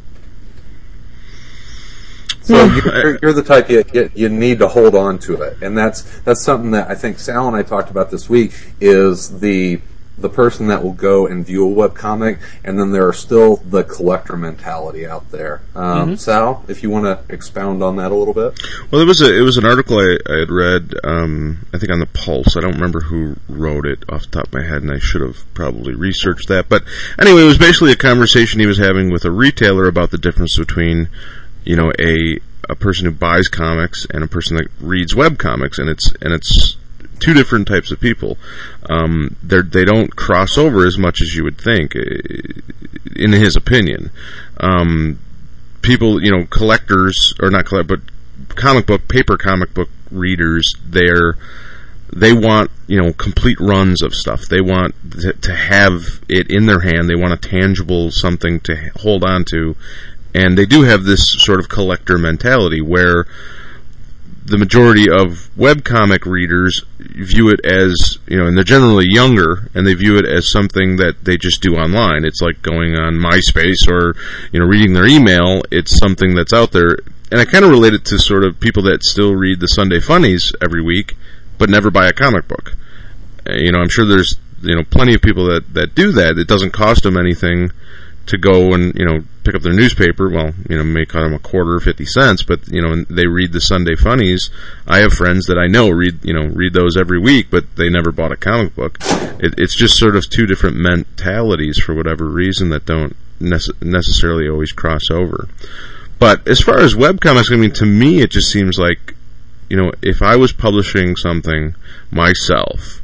So you're, you're the type you, you you need to hold on to it, and that's that's something that I think Sal and I talked about this week. Is the the person that will go and view a webcomic, and then there are still the collector mentality out there. Um, mm-hmm. Sal, if you want to expound on that a little bit. Well, it was a it was an article I, I had read. Um, I think on the Pulse. I don't remember who wrote it off the top of my head, and I should have probably researched that. But anyway, it was basically a conversation he was having with a retailer about the difference between, you know, a a person who buys comics and a person that reads web comics, and it's and it's two different types of people. Um, they they don't cross over as much as you would think, in his opinion. Um, people, you know, collectors or not collect, but comic book paper comic book readers, they're they want, you know, complete runs of stuff. They want th- to have it in their hand. They want a tangible something to hold on to. And they do have this sort of collector mentality where the majority of webcomic readers view it as, you know, and they're generally younger, and they view it as something that they just do online. It's like going on MySpace or, you know, reading their email. It's something that's out there. And I kind of relate it to sort of people that still read the Sunday Funnies every week, but never buy a comic book. Uh, you know, I'm sure there's, you know, plenty of people that, that do that. It doesn't cost them anything to go and, you know, pick up their newspaper. Well, you know, it may cost them a quarter or fifty cents, but, you know, they read the Sunday Funnies. I have friends that I know read, you know, read those every week, but they never bought a comic book. It, it's just sort of two different mentalities for whatever reason that don't nece- necessarily always cross over. But as far as webcomics, I mean, to me, it just seems like, you know, if I was publishing something myself,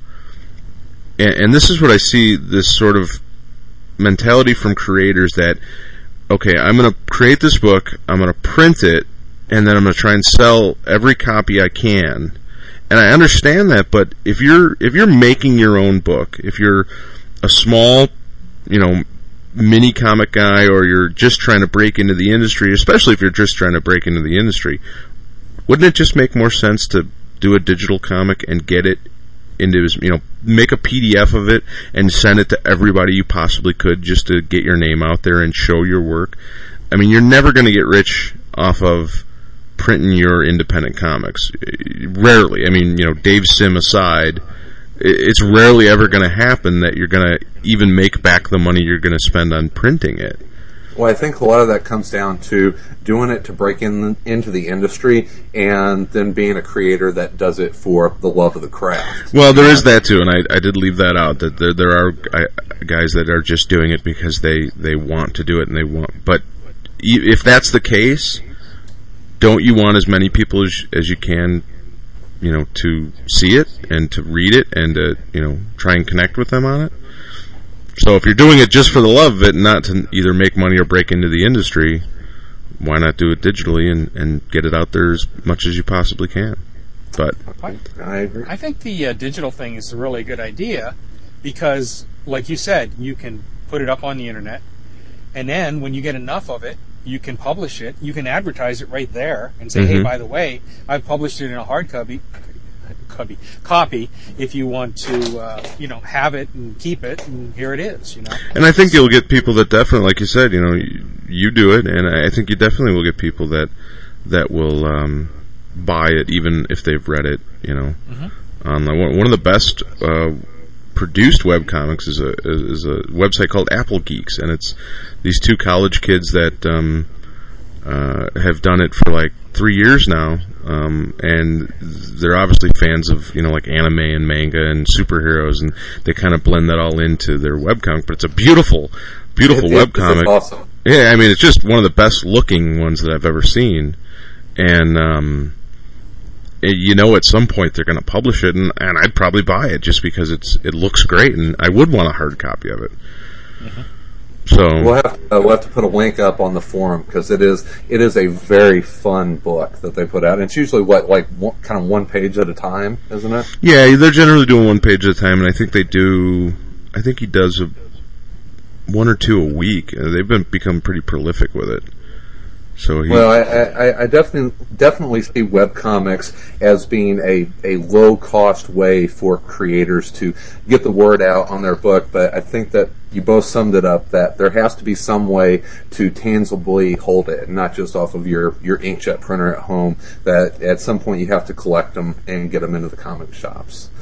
and, and this is what I see, this sort of mentality from creators that okay, I'm going to create this book, I'm going to print it, and then I'm going to try and sell every copy I can. And I understand that, but if you're if you're making your own book, if you're a small, you know, mini comic guy, or you're just trying to break into the industry, especially if you're just trying to break into the industry, wouldn't it just make more sense to do a digital comic and get it into, you know, make a P D F of it and send it to everybody you possibly could, just to get your name out there and show your work? I mean, you're never going to get rich off of printing your independent comics. Rarely. I mean, you know, Dave Sim aside, it's rarely ever going to happen that you're going to even make back the money you're going to spend on printing it. Well, I think a lot of that comes down to doing it to break in into the industry, and then being a creator that does it for the love of the craft. Well, there is that too, and I, I did leave that out, that there, there are guys that are just doing it because they, they want to do it, and they want. But if that's the case, don't you want as many people as, as you can, you know, to see it and to read it and to, you know, try and connect with them on it? So if you're doing it just for the love of it and not to either make money or break into the industry, why not do it digitally and, and get it out there as much as you possibly can? But I, I agree. I think the uh, digital thing is a really good idea because, like you said, you can put it up on the internet, and then when you get enough of it, you can publish it. You can advertise it right there and say, mm-hmm. hey, by the way, I've published it in a hard copy. Copy, copy if you want to, uh, you know, have it and keep it, and here it is, you know. And I think you'll get people that definitely, like you said, you know, you, you do it, and I think you definitely will get people that that will um, buy it, even if they've read it, you know. Mm-hmm. Um, one of the best uh, produced webcomics is a is a website called Apple Geeks, and it's these two college kids that um, uh, have done it for like three years now. Um, and they're obviously fans of, you know, like anime and manga and superheroes, and they kind of blend that all into their webcomic. But it's a beautiful, beautiful it, webcomic. Awesome. Yeah, I mean, it's just one of the best looking ones that I've ever seen. And, um, it, you know, at some point they're going to publish it, and, and I'd probably buy it just because it's it looks great, and I would want a hard copy of it. Mm-hmm. So we'll have, uh, we'll have to put a link up on the forum, because it is it is a very fun book that they put out. And it's usually what like one, kind of one page at a time, isn't it? Yeah, they're generally doing one page at a time, and I think they do. I think he does a, one or two a week. Uh, they've been become pretty prolific with it. So he, well, I, I, I definitely definitely see webcomics as being a, a low cost way for creators to get the word out on their book. But I think that you both summed it up, that there has to be some way to tangibly hold it, not just off of your, your inkjet printer at home, that at some point you have to collect them and get them into the comic shops.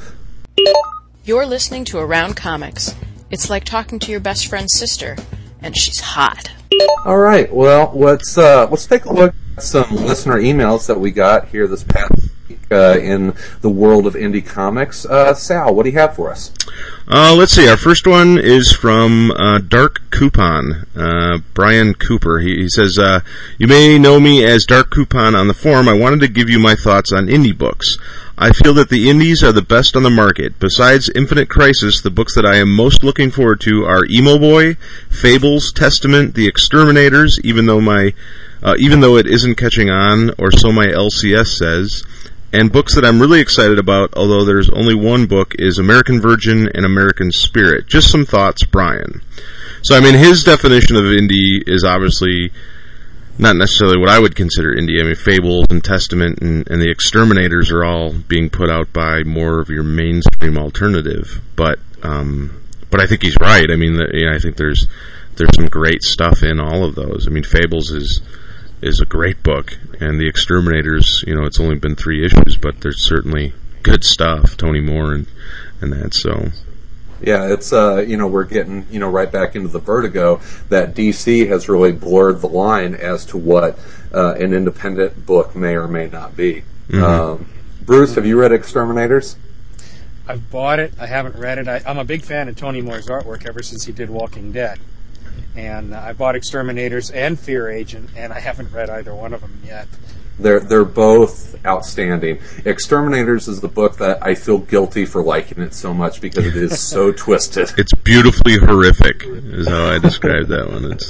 You're listening to Around Comics. It's like talking to your best friend's sister, and she's hot. All right, well, let's uh, let's take a look at some listener emails that we got here this past week uh, in the world of indie comics. Uh, Sal, what do you have for us? Uh, let's see. Our first one is from uh, Dark Coupon, uh, Brian Cooper. He, he says, uh, "You may know me as Dark Coupon on the forum. I wanted to give you my thoughts on indie books. I feel that the indies are the best on the market. Besides Infinite Crisis, the books that I am most looking forward to are Emo Boy, Fables, Testament, The Exterminators, even though my uh, even though it isn't catching on, or so my L C S says. And books that I'm really excited about, although there's only one book, is American Virgin and American Spirit. Just some thoughts, Brian." So, I mean, his definition of indie is obviously not necessarily what I would consider indie. I mean, Fables and Testament and, and The Exterminators are all being put out by more of your mainstream alternative. But um, but I think he's right. I mean, the, you know, I think there's there's some great stuff in all of those. I mean, Fables is is a great book, and The Exterminators, you know, it's only been three issues, but there's certainly good stuff. Tony Moore and and that. So. Yeah, it's, uh, you know, we're getting, you know, right back into the vertigo that D C has really blurred the line as to what uh, an independent book may or may not be. Mm-hmm. Um, Bruce, have you read Exterminators? I've bought it. I haven't read it. I, I'm a big fan of Tony Moore's artwork ever since he did Walking Dead. And uh, I bought Exterminators and Fear Agent, and I haven't read either one of them yet. They're they're both outstanding. Exterminators is the book that I feel guilty for liking it so much because it is so twisted. It's beautifully horrific, is how I describe that one. It's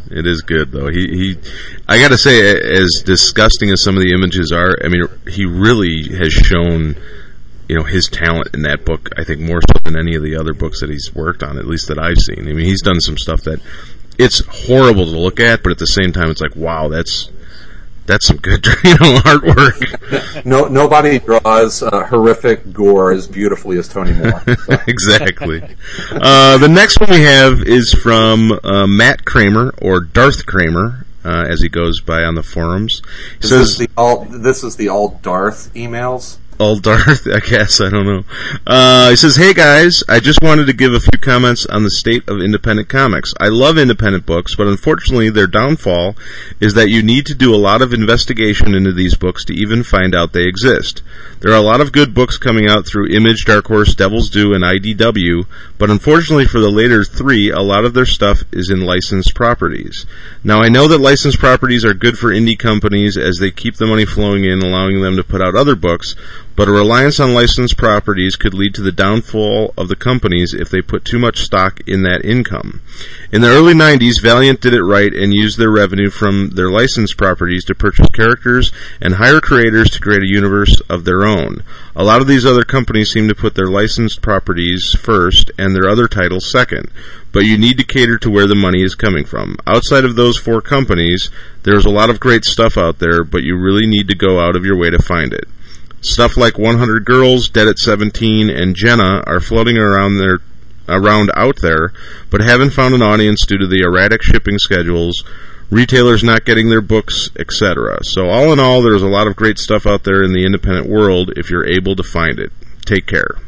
It is good, though. He, he, I got to say, as disgusting as some of the images are, I mean, he really has shown, you know, his talent in that book. I think more so than any of the other books that he's worked on, at least that I've seen. I mean, he's done some stuff that it's horrible to look at, but at the same time, it's like, wow, that's that's some good, you know, artwork. No, nobody draws uh, horrific gore as beautifully as Tony Moore. So. Exactly. Uh, the next one we have is from uh, Matt Kramer, or Darth Kramer, uh, as he goes by on the forums. He is says, this, the all, this is the all Darth emails? All Darth, I guess, I don't know. Uh, he says, hey guys, I just wanted to give a few comments on the state of independent comics. I love independent books, but unfortunately their downfall is that you need to do a lot of investigation into these books to even find out they exist. There are a lot of good books coming out through Image, Dark Horse, Devil's Due, and I D W, but unfortunately for the later three, a lot of their stuff is in licensed properties. Now I know that licensed properties are good for indie companies as they keep the money flowing in, allowing them to put out other books, but a reliance on licensed properties could lead to the downfall of the companies if they put too much stock in that income. In the early nineties, Valiant did it right and used their revenue from their licensed properties to purchase characters and hire creators to create a universe of their own. A lot of these other companies seem to put their licensed properties first and their other titles second, but you need to cater to where the money is coming from. Outside of those four companies, there's a lot of great stuff out there, but you really need to go out of your way to find it. Stuff like one hundred Girls, Dead at seventeen, and Jenna are floating around there, around out there, but haven't found an audience due to the erratic shipping schedules, retailers not getting their books, et cetera. So all in all, there's a lot of great stuff out there in the independent world if you're able to find it. Take care.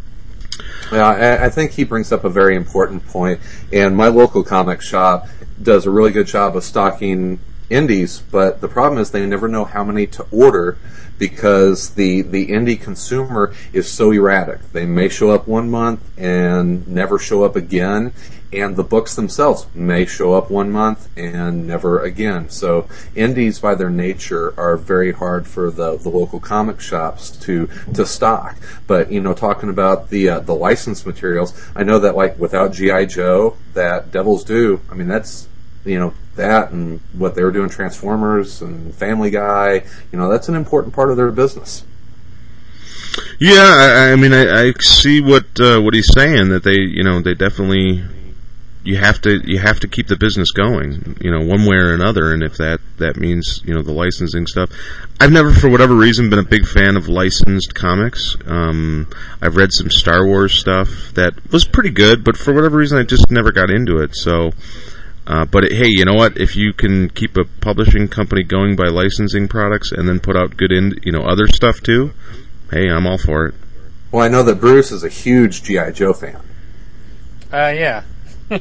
Yeah, I think he brings up a very important point, and my local comic shop does a really good job of stocking indies, but the problem is they never know how many to order because the, the indie consumer is so erratic. They may show up one month and never show up again, and the books themselves may show up one month and never again. So indies by their nature are very hard for the, the local comic shops to to stock. But, you know, talking about the uh, the licensed materials, I know that, like, without G I. Joe, that Devil's Due, I mean, that's, you know, that and what they were doing, Transformers and Family Guy, you know, that's an important part of their business. Yeah, I, I mean, I, I see what uh, what he's saying, that they, you know, they definitely, you have to you have to keep the business going, you know, one way or another, and if that, that means, you know, the licensing stuff. I've never, for whatever reason, been a big fan of licensed comics. Um, I've read some Star Wars stuff that was pretty good, but for whatever reason, I just never got into it, so... Uh, but it, hey, you know what? If you can keep a publishing company going by licensing products and then put out good, in, you know, other stuff too, hey, I'm all for it. Well, I know that Bruce is a huge G I. Joe fan. Uh, yeah. I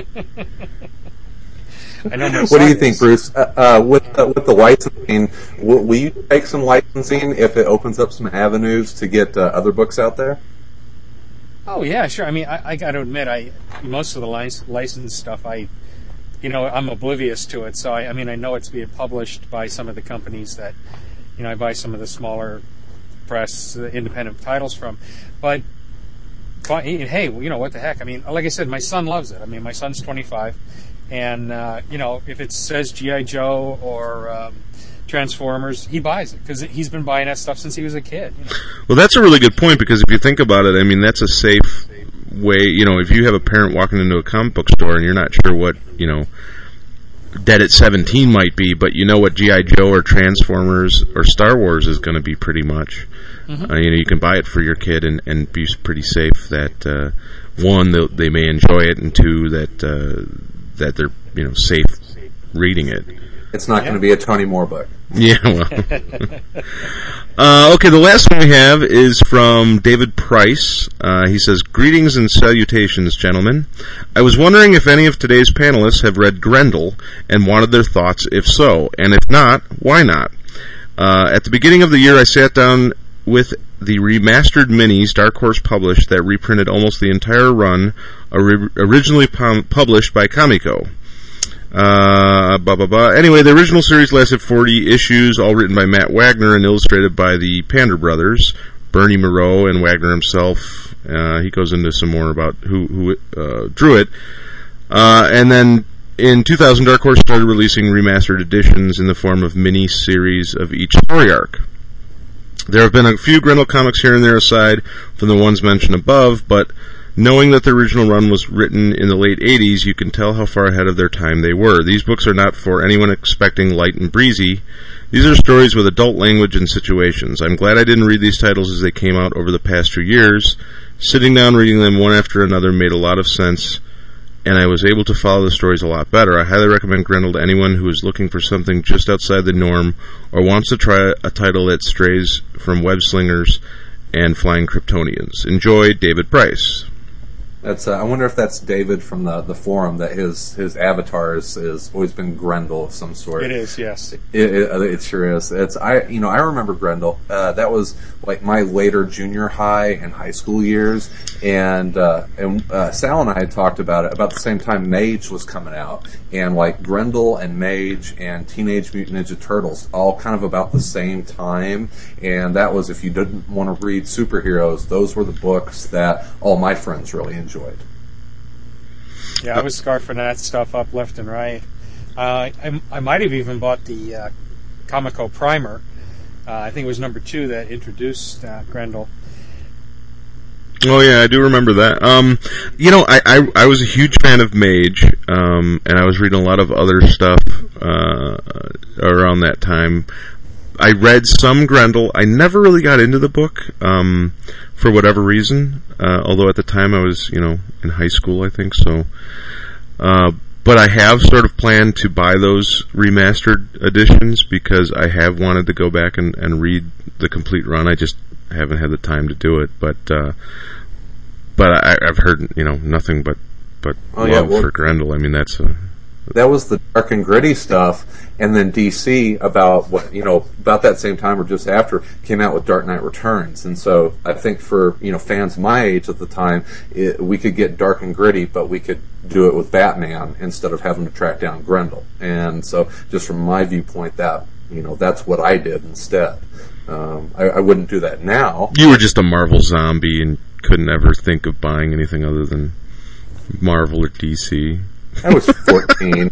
know my what do you think, is. Bruce? Uh, uh, with uh, with the licensing, will, will you take some licensing if it opens up some avenues to get uh, other books out there? Oh yeah, sure. I mean, I, I got to admit, I most of the lic- licensed stuff, I. You know, I'm oblivious to it, so I, I mean, I know it's being published by some of the companies that, you know, I buy some of the smaller press, uh, independent titles from. But, hey, you know, what the heck? I mean, like I said, my son loves it. I mean, my son's twenty-five, and, uh, you know, if it says G I. Joe or um, Transformers, he buys it, because he's been buying that stuff since he was a kid. You know? Well, that's a really good point, because if you think about it, I mean, that's a safe way, you know, if you have a parent walking into a comic book store and you're not sure what, you know, Dead at seventeen might be, but you know what G I. Joe or Transformers or Star Wars is going to be pretty much. Mm-hmm. Uh, you know, you can buy it for your kid and, and be pretty safe that, uh, one, they may enjoy it, and two, that uh, that they're, you know, safe reading it. It's not yeah. going to be a Tony Moore book. Yeah, well. uh, okay, the last one we have is from David Price. Uh, he says, greetings and salutations, gentlemen. I was wondering if any of today's panelists have read Grendel and wanted their thoughts, if so, and if not, why not? Uh, at the beginning of the year, I sat down with the remastered minis Dark Horse published that reprinted almost the entire run, ori- originally pum- published by Comico. Uh, blah, blah, blah. Anyway, the original series lasted forty issues, all written by Matt Wagner and illustrated by the Pander brothers, Bernie Moreau and Wagner himself. Uh, he goes into some more about who, who uh, drew it. Uh, and then in two thousand, Dark Horse started releasing remastered editions in the form of mini-series of each story arc. There have been a few Grendel comics here and there aside from the ones mentioned above, but knowing that the original run was written in the late eighties, you can tell how far ahead of their time they were. These books are not for anyone expecting light and breezy. These are stories with adult language and situations. I'm glad I didn't read these titles as they came out over the past few years. Sitting down reading them one after another made a lot of sense, and I was able to follow the stories a lot better. I highly recommend Grendel to anyone who is looking for something just outside the norm or wants to try a title that strays from web slingers and flying Kryptonians. Enjoy, David Price. That's. Uh, I wonder if that's David from the, the forum, that his his avatar is, is always been Grendel of some sort. It is, yes. It, it, it sure is. It's I you know I remember Grendel. Uh, that was like my later junior high and high school years, and uh, and uh, Sal and I had talked about it about the same time Mage was coming out, and like Grendel and Mage and Teenage Mutant Ninja Turtles all kind of about the same time, and that was, if you didn't want to read superheroes, those were the books that all my friends really enjoyed. Enjoyed. Yeah, I was scarfing that stuff up left and right. Uh, I, I might have even bought the uh, Comico Primer. Uh, I think it was number two that introduced uh, Grendel. Oh yeah, I do remember that. Um, you know, I, I, I was a huge fan of Mage, um, and I was reading a lot of other stuff uh, around that time. I read some Grendel. I never really got into the book um, for whatever reason. Uh, although at the time I was, you know, in high school, I think so. Uh, but I have sort of planned to buy those remastered editions because I have wanted to go back and, and read the complete run. I just haven't had the time to do it. But uh, but I, I've heard, you know, nothing but but oh, love yeah, well, for Grendel. I mean, that's a that was the dark and gritty stuff, and then D C about what you know about that same time or just after came out with Dark Knight Returns, and so I think for you know fans my age at the time, it, we could get dark and gritty, but we could do it with Batman instead of having to track down Grendel, and so just from my viewpoint, that you know that's what I did instead. Um, I, I wouldn't do that now. You were just a Marvel zombie and couldn't ever think of buying anything other than Marvel or D C. I was fourteen.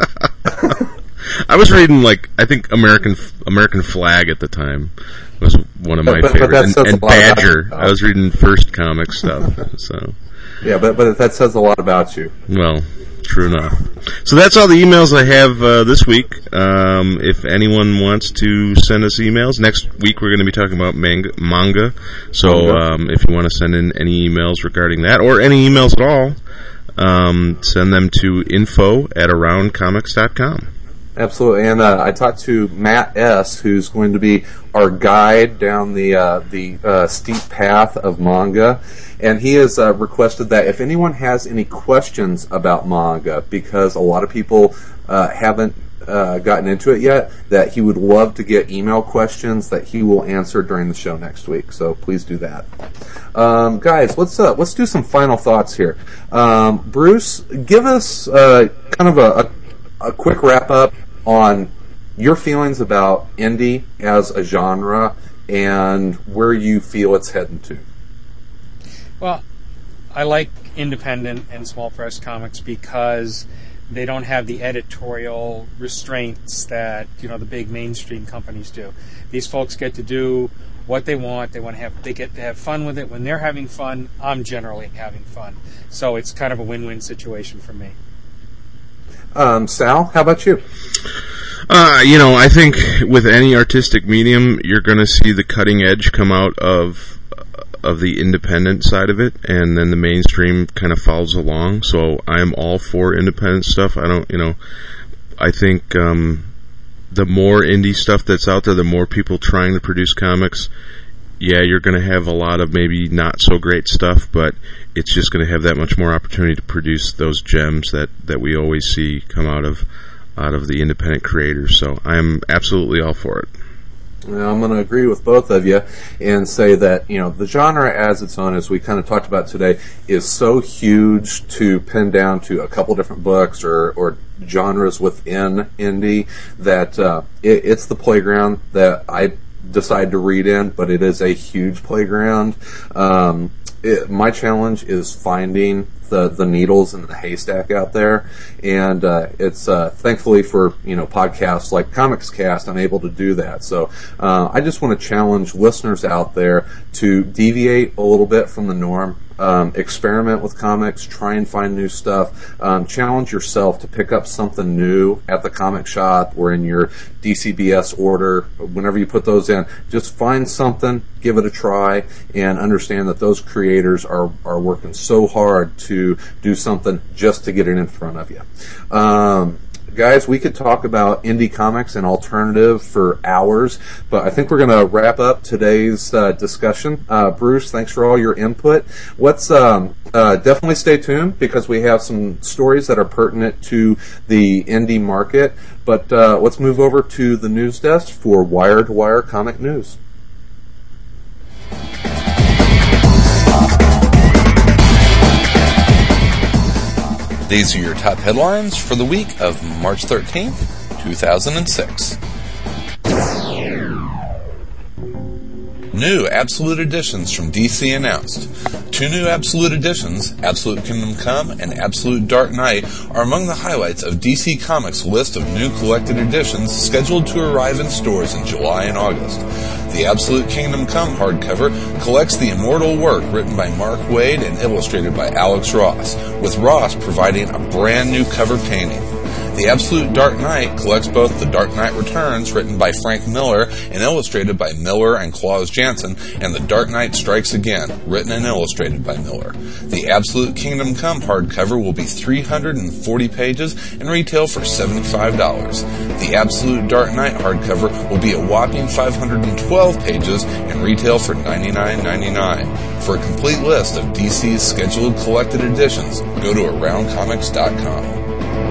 I was reading, like, I think American American Flag at the time was one of my but, favorites. But and and Badger. I was reading First Comic stuff. So yeah, but but that says a lot about you. Well, true enough. So that's all the emails I have uh, this week. Um, if anyone wants to send us emails, next week we're going to be talking about manga. manga. So um, if you want to send in any emails regarding that, or any emails at all, Um, send them to info at around comics dot com. Absolutely, and uh, I talked to Matt S., who's going to be our guide down the uh, the uh, steep path of manga, and he has uh, requested that if anyone has any questions about manga, because a lot of people uh, haven't uh, gotten into it yet, that he would love to get email questions that he will answer during the show next week. So please do that. Um, guys, let's uh, let's do some final thoughts here. Um, Bruce, give us uh, kind of a, a, a quick wrap up on your feelings about indie as a genre and where you feel it's heading to. Well, I like independent and small press comics because they don't have the editorial restraints that you know the big mainstream companies do. These folks get to do what they want. They want to have. They get to have fun with it. When they're having fun, I'm generally having fun. So it's kind of a win-win situation for me. Um, Sal, how about you? Uh, you know, I think with any artistic medium, you're going to see the cutting edge come out of of the independent side of it, and then the mainstream kind of follows along. So I am all for independent stuff. I don't, you know, I think um, the more indie stuff that's out there, the more people trying to produce comics. Yeah, you're going to have a lot of maybe not so great stuff, but it's just going to have that much more opportunity to produce those gems that, that we always see come out of out of the independent creators. So I'm absolutely all for it. Well, I'm going to agree with both of you and say that, you know, the genre as its own, as we kind of talked about today, is so huge to pin down to a couple different books or, or genres within indie that uh, it, it's the playground that I decide to read in, but it is a huge playground. Um, it, my challenge is finding the, the needles in the haystack out there. And uh, it's uh, thankfully for, you know, podcasts like Comics Cast, I'm able to do that. So uh, I just want to challenge listeners out there to deviate a little bit from the norm. Um, experiment with comics, try and find new stuff, um, challenge yourself to pick up something new at the comic shop or in your D C B S order. Whenever you put those in, just find something, give it a try, and understand that those creators are, are working so hard to do something just to get it in front of you. Um, Guys, we could talk about indie comics and alternative for hours, but I think we're going to wrap up today's uh, discussion. Uh, Bruce, thanks for all your input. Let's um, uh, definitely stay tuned because we have some stories that are pertinent to the indie market. But uh, let's move over to the news desk for Wire to Wire Comic News. These are your top headlines for the week of March thirteenth, two thousand six. New Absolute Editions from D C announced. Two new Absolute Editions, Absolute Kingdom Come and Absolute Dark Knight, are among the highlights of D C Comics' list of new collected editions scheduled to arrive in stores in July and August. The Absolute Kingdom Come hardcover collects the immortal work written by Mark Waid and illustrated by Alex Ross, with Ross providing a brand new cover painting. The Absolute Dark Knight collects both The Dark Knight Returns, written by Frank Miller and illustrated by Miller and Klaus Janson, and The Dark Knight Strikes Again, written and illustrated by Miller. The Absolute Kingdom Come hardcover will be three hundred forty pages and retail for seventy-five dollars. The Absolute Dark Knight hardcover will be a whopping five hundred twelve pages and retail for ninety-nine ninety-nine. For a complete list of D C's scheduled collected editions, go to around comics dot com.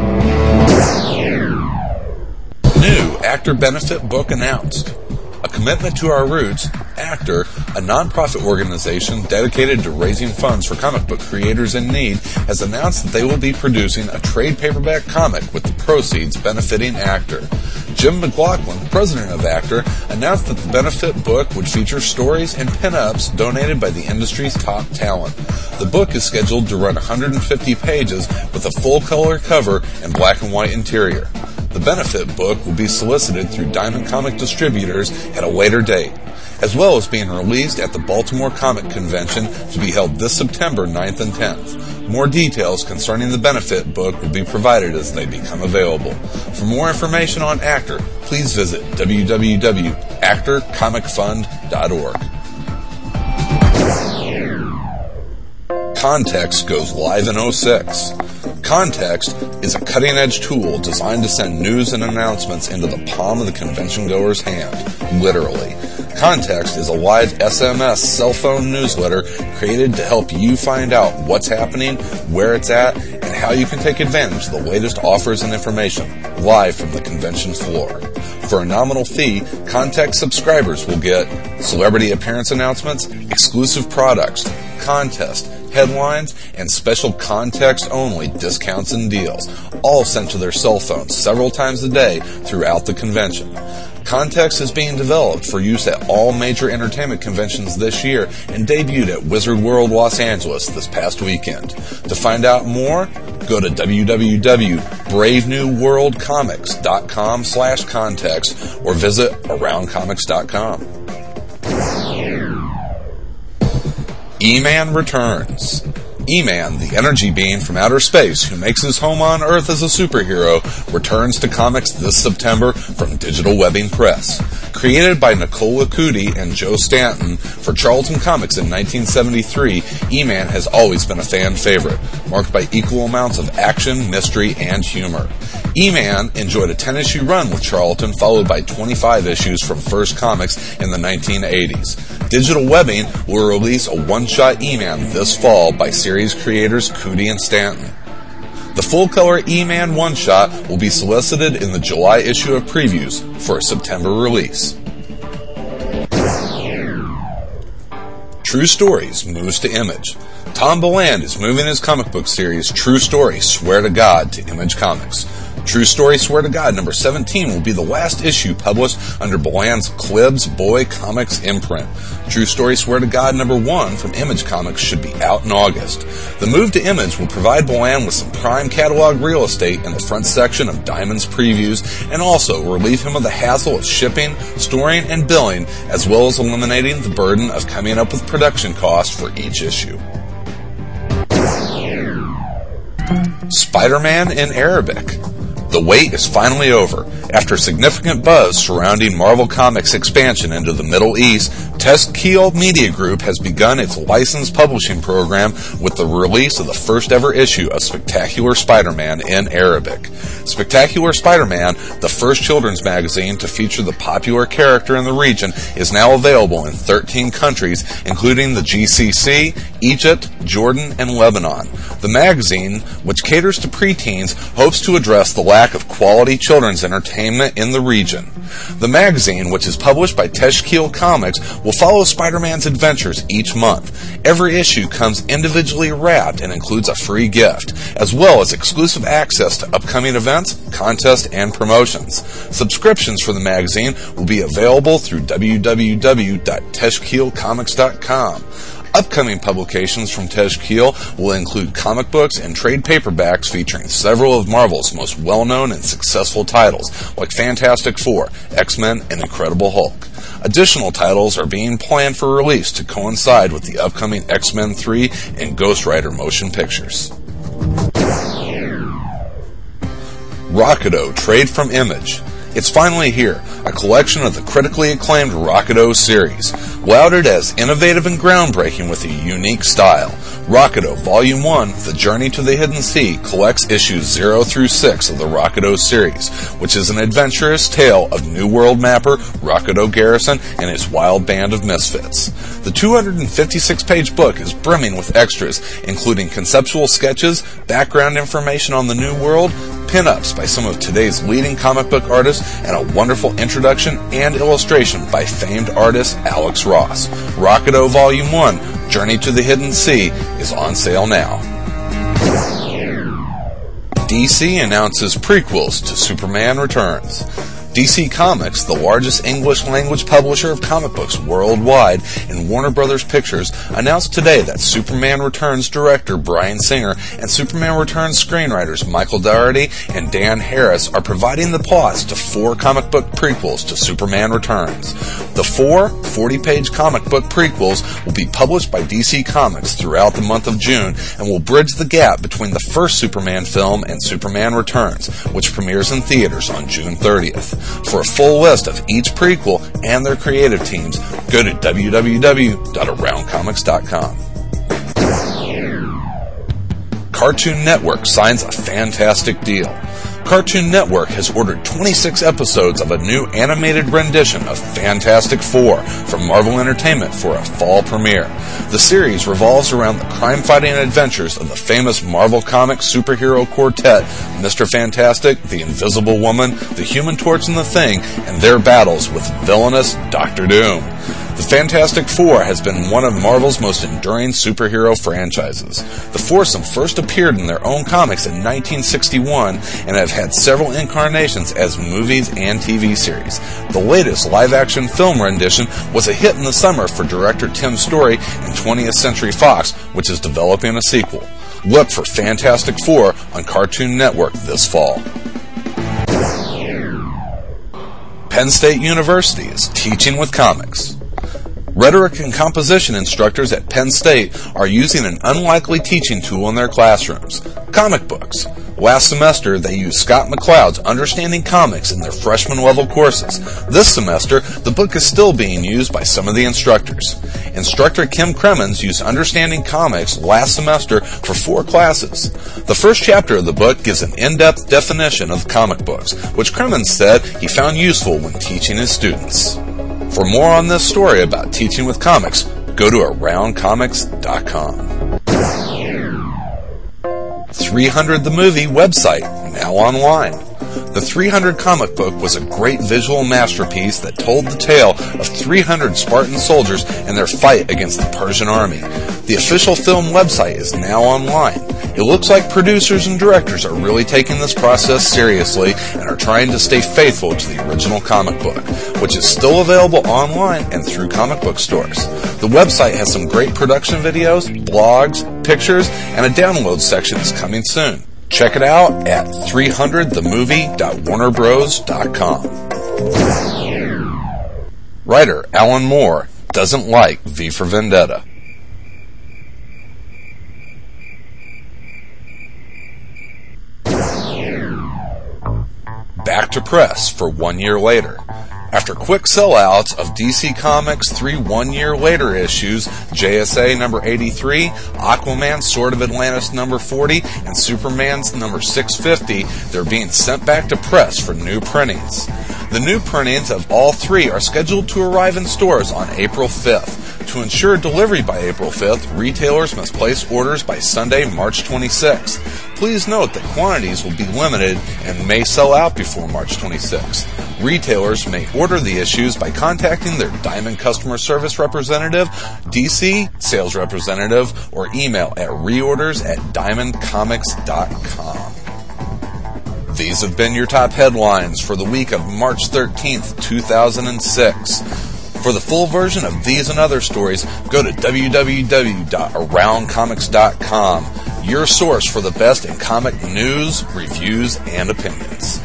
New Actor Benefit Book announced. A commitment to our roots, Actor, a non-profit organization dedicated to raising funds for comic book creators in need, has announced that they will be producing a trade paperback comic with the proceeds benefiting Actor. Jim McLaughlin, president of Actor, announced that the benefit book would feature stories and pin-ups donated by the industry's top talent. The book is scheduled to run one hundred fifty pages with a full-color cover and black and white interior. The benefit book will be solicited through Diamond Comic Distributors at a later date, as well as being released at the Baltimore Comic Convention to be held this September ninth and tenth. More details concerning the benefit book will be provided as they become available. For more information on Actor, please visit w w w dot actor comic fund dot org. Context goes live in oh six. Context is a cutting-edge tool designed to send news and announcements into the palm of the convention-goer's hand, literally. Context is a live S M S cell phone newsletter created to help you find out what's happening, where it's at, and how you can take advantage of the latest offers and information, live from the convention floor. For a nominal fee, Context subscribers will get celebrity appearance announcements, exclusive products, contests, headlines, and special context-only discounts and deals, all sent to their cell phones several times a day throughout the convention. Context is being developed for use at all major entertainment conventions this year and debuted at Wizard World Los Angeles this past weekend. To find out more, go to w w w dot brave new world comics dot com slash context or visit around comics dot com. E-Man returns. E-Man, the energy being from outer space who makes his home on Earth as a superhero, returns to comics this September from Digital Webbing Press. Created by Nicole Lacuti and Joe Stanton for Charlton Comics in nineteen seventy-three, E-Man has always been a fan favorite, marked by equal amounts of action, mystery, and humor. E-Man enjoyed a ten-issue run with Charlton, followed by twenty-five issues from First Comics in the nineteen eighties. Digital Webbing will release a one-shot E-Man this fall by series creators Cootie and Stanton. The full-color E-Man one-shot will be solicited in the July issue of Previews for a September release. True Stories moves to Image. Tom Beland is moving his comic book series True Story, Swear to God, to Image Comics. True Story Swear to God number seventeen will be the last issue published under Bolan's Clibs Boy Comics imprint. True Story Swear to God number one from Image Comics should be out in August. The move to Image will provide Bolan with some prime catalog real estate in the front section of Diamond's previews, and also relieve him of the hassle of shipping, storing, and billing, as well as eliminating the burden of coming up with production costs for each issue. Spider-Man in Arabic. The wait is finally over. After significant buzz surrounding Marvel Comics' expansion into the Middle East, Teshkeel Media Group has begun its licensed publishing program with the release of the first ever issue of Spectacular Spider-Man in Arabic. Spectacular Spider-Man, the first children's magazine to feature the popular character in the region, is now available in thirteen countries, including the G C C, Egypt, Jordan, and Lebanon. The magazine, which caters to preteens, hopes to address the lack of quality children's entertainment in the region. The magazine, which is published by Teshkeel Comics, will follow Spider-Man's adventures each month. Every issue comes individually wrapped and includes a free gift, as well as exclusive access to upcoming events, contests, and promotions. Subscriptions for the magazine will be available through w w w dot teshkeel comics dot com. Upcoming publications from Teshkeel will include comic books and trade paperbacks featuring several of Marvel's most well-known and successful titles, like Fantastic Four, X-Men, and Incredible Hulk. Additional titles are being planned for release to coincide with the upcoming X-Men three and Ghost Rider motion pictures. Rockedo Trade from Image. It's finally here, a collection of the critically acclaimed Rockedo series. Lauded as innovative and groundbreaking with a unique style, Rockedo Volume one, The Journey to the Hidden Sea, collects issues zero through six of the Rockedo series, which is an adventurous tale of New World mapper Rockedo Garrison and his wild band of misfits. The two hundred fifty-six page book is brimming with extras, including conceptual sketches, background information on the New World, pin-ups by some of today's leading comic book artists, and a wonderful introduction and illustration by famed artist Alex Ross. Rockedo Volume one, Journey to the Hidden Sea, is on sale now. D C announces prequels to Superman Returns. D C Comics, the largest English-language publisher of comic books worldwide, and Warner Brothers Pictures, announced today that Superman Returns director Bryan Singer and Superman Returns screenwriters Michael Dougherty and Dan Harris are providing the plots to four comic book prequels to Superman Returns. The four forty page comic book prequels will be published by D C Comics throughout the month of June and will bridge the gap between the first Superman film and Superman Returns, which premieres in theaters on June thirtieth. For a full list of each prequel and their creative teams, go to w w w dot around comics dot com. Cartoon Network signs a fantastic deal. Cartoon Network has ordered twenty-six episodes of a new animated rendition of Fantastic Four from Marvel Entertainment for a fall premiere. The series revolves around the crime-fighting adventures of the famous Marvel Comics superhero quartet, Mister Fantastic, the Invisible Woman, the Human Torch, and the Thing, and their battles with villainous Doctor Doom. The Fantastic Four has been one of Marvel's most enduring superhero franchises. The foursome first appeared in their own comics in nineteen sixty-one and have had several incarnations as movies and T V series. The latest live-action film rendition was a hit in the summer for director Tim Story and twentieth Century Fox, which is developing a sequel. Look for Fantastic Four on Cartoon Network this fall. Penn State University is teaching with comics. Rhetoric and composition instructors at Penn State are using an unlikely teaching tool in their classrooms: comic books. Last semester, they used Scott McCloud's Understanding Comics in their freshman-level courses. This semester, the book is still being used by some of the instructors. Instructor Kim Cremens used Understanding Comics last semester for four classes. The first chapter of the book gives an in-depth definition of comic books, which Cremens said he found useful when teaching his students. For more on this story about teaching with comics, go to around comics dot com. three hundred The Movie website, now online. The three hundred comic book was a great visual masterpiece that told the tale of three hundred Spartan soldiers and their fight against the Persian army. The official film website is now online. It looks like producers and directors are really taking this process seriously and are trying to stay faithful to the original comic book, which is still available online and through comic book stores. The website has some great production videos, blogs, pictures, and a download section is coming soon. Check it out at three hundred the movie dot warner bros dot com. Writer Alan Moore doesn't like V for Vendetta. Back to press for one year later. After quick sellouts of D C Comics' three one-year-later issues, J S A number eighty-three, Aquaman Sword of Atlantis number forty, and Superman's number six fifty, they're being sent back to press for new printings. The new printings of all three are scheduled to arrive in stores on April fifth. To ensure delivery by April fifth, retailers must place orders by Sunday, March twenty-sixth. Please note that quantities will be limited and may sell out before March twenty-sixth. Retailers may order the issues by contacting their Diamond customer service representative, D C sales representative, or email at reorders at diamond comics dot com. These have been your top headlines for the week of March thirteenth, two thousand six. For the full version of these and other stories, go to w w w dot around comics dot com, your source for the best in comic news, reviews, and opinions.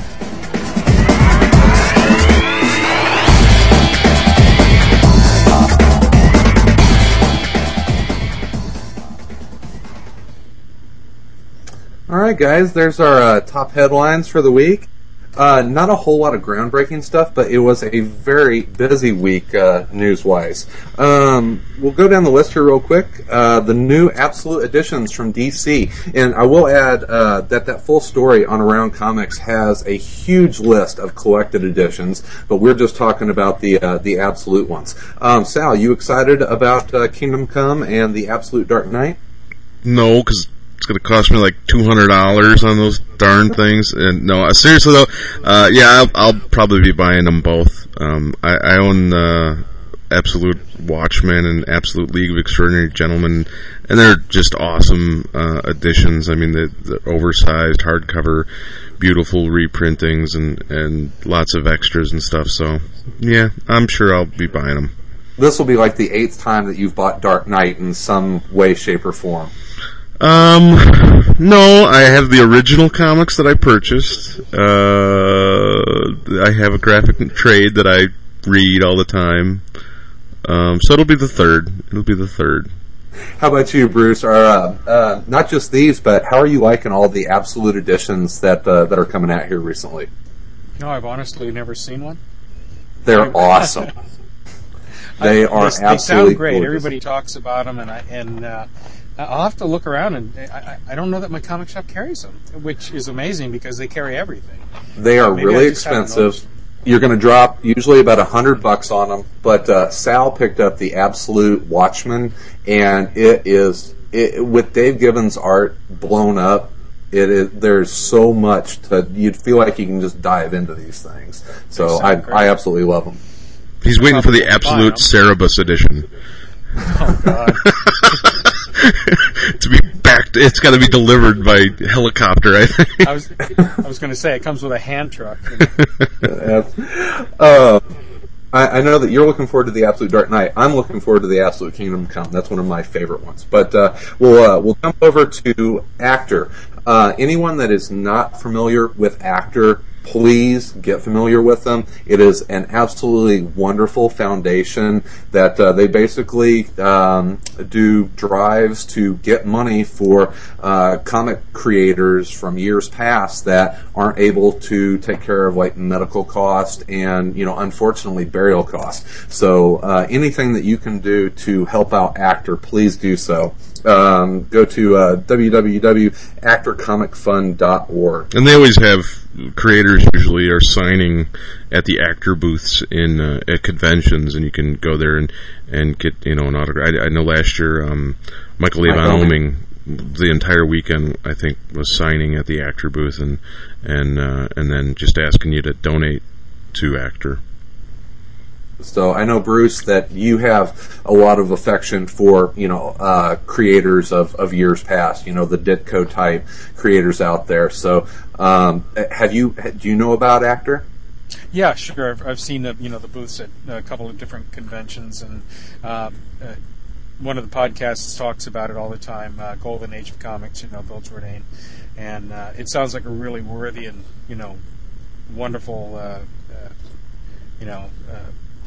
All right, guys, there's our uh, top headlines for the week. Uh, not a whole lot of groundbreaking stuff, but it was a very busy week uh, news-wise. Um, we'll go down the list here real quick. Uh, the new Absolute Editions from D C. And I will add uh, that that full story on Around Comics has a huge list of collected editions, but we're just talking about the uh, the Absolute ones. Um, Sal, you excited about uh, Kingdom Come and the Absolute Dark Knight? No, because it's going to cost me like two hundred dollars on those darn things. And no, seriously though, uh, yeah, I'll, I'll probably be buying them both. Um, I, I own uh, Absolute Watchmen and Absolute League of Extraordinary Gentlemen, and they're just awesome uh, editions. I mean, the, the oversized hardcover, beautiful reprintings, and, and lots of extras and stuff. So, yeah, I'm sure I'll be buying them. This will be like the eighth time that you've bought Dark Knight in some way, shape, or form. Um, no, I have the original comics that I purchased. Uh, I have a graphic trade that I read all the time. Um, so it'll be the third. It'll be the third. How about you, Bruce? Are uh, uh, not just these, but how are you liking all the Absolute Editions that uh, that are coming out here recently? No, I've honestly never seen one. They're awesome. They I, are they, absolutely They sound great. gorgeous. Everybody talks about them, and I and. Uh, I'll have to look around, and I, I don't know that my comic shop carries them, which is amazing because they carry everything. They are Maybe really expensive. You're going to drop usually about a hundred bucks on them, but uh, Sal picked up the Absolute Watchmen, and it is it, with Dave Gibbons' art blown up. It is there's so much to you'd feel like you can just dive into these things. So I I absolutely love them. He's waiting for the Absolute Cerebus edition. Oh God. To be back, it's got to be delivered by helicopter. I think. I was, I was going to say it comes with a hand truck. uh, I, I know that you're looking forward to the Absolute Dark Knight. I'm looking forward to the Absolute Kingdom Come. That's one of my favorite ones. But uh, we'll uh, we'll jump over to Actor. Uh, anyone that is not familiar with Actor, please get familiar with them. It is an absolutely wonderful foundation that uh, they basically um, do drives to get money for uh, comic creators from years past that aren't able to take care of like medical costs and, you know, unfortunately burial costs. So uh, anything that you can do to help out Actor, please do so. Um, go to uh, w w w dot actor comic fund dot org. And they always have creators usually are signing at the Actor booths in uh, at conventions, and you can go there and, and get you know an autograph. I, I know last year um, Michael A. Van Oming the entire weekend I think was signing at the Actor booth and and uh, and then just asking you to donate to Actor. So I know, Bruce, that you have a lot of affection for, you know, uh, creators of, of years past, you know, the Ditko type creators out there. So, um, have you, do you know about Actor? Yeah, sure. I've, I've seen the, you know, the booths at a couple of different conventions, and uh, uh, one of the podcasts talks about it all the time, uh, Golden Age of Comics, you know, Bill Jourdain. And uh, it sounds like a really worthy and, you know, wonderful, uh, uh, you know, uh,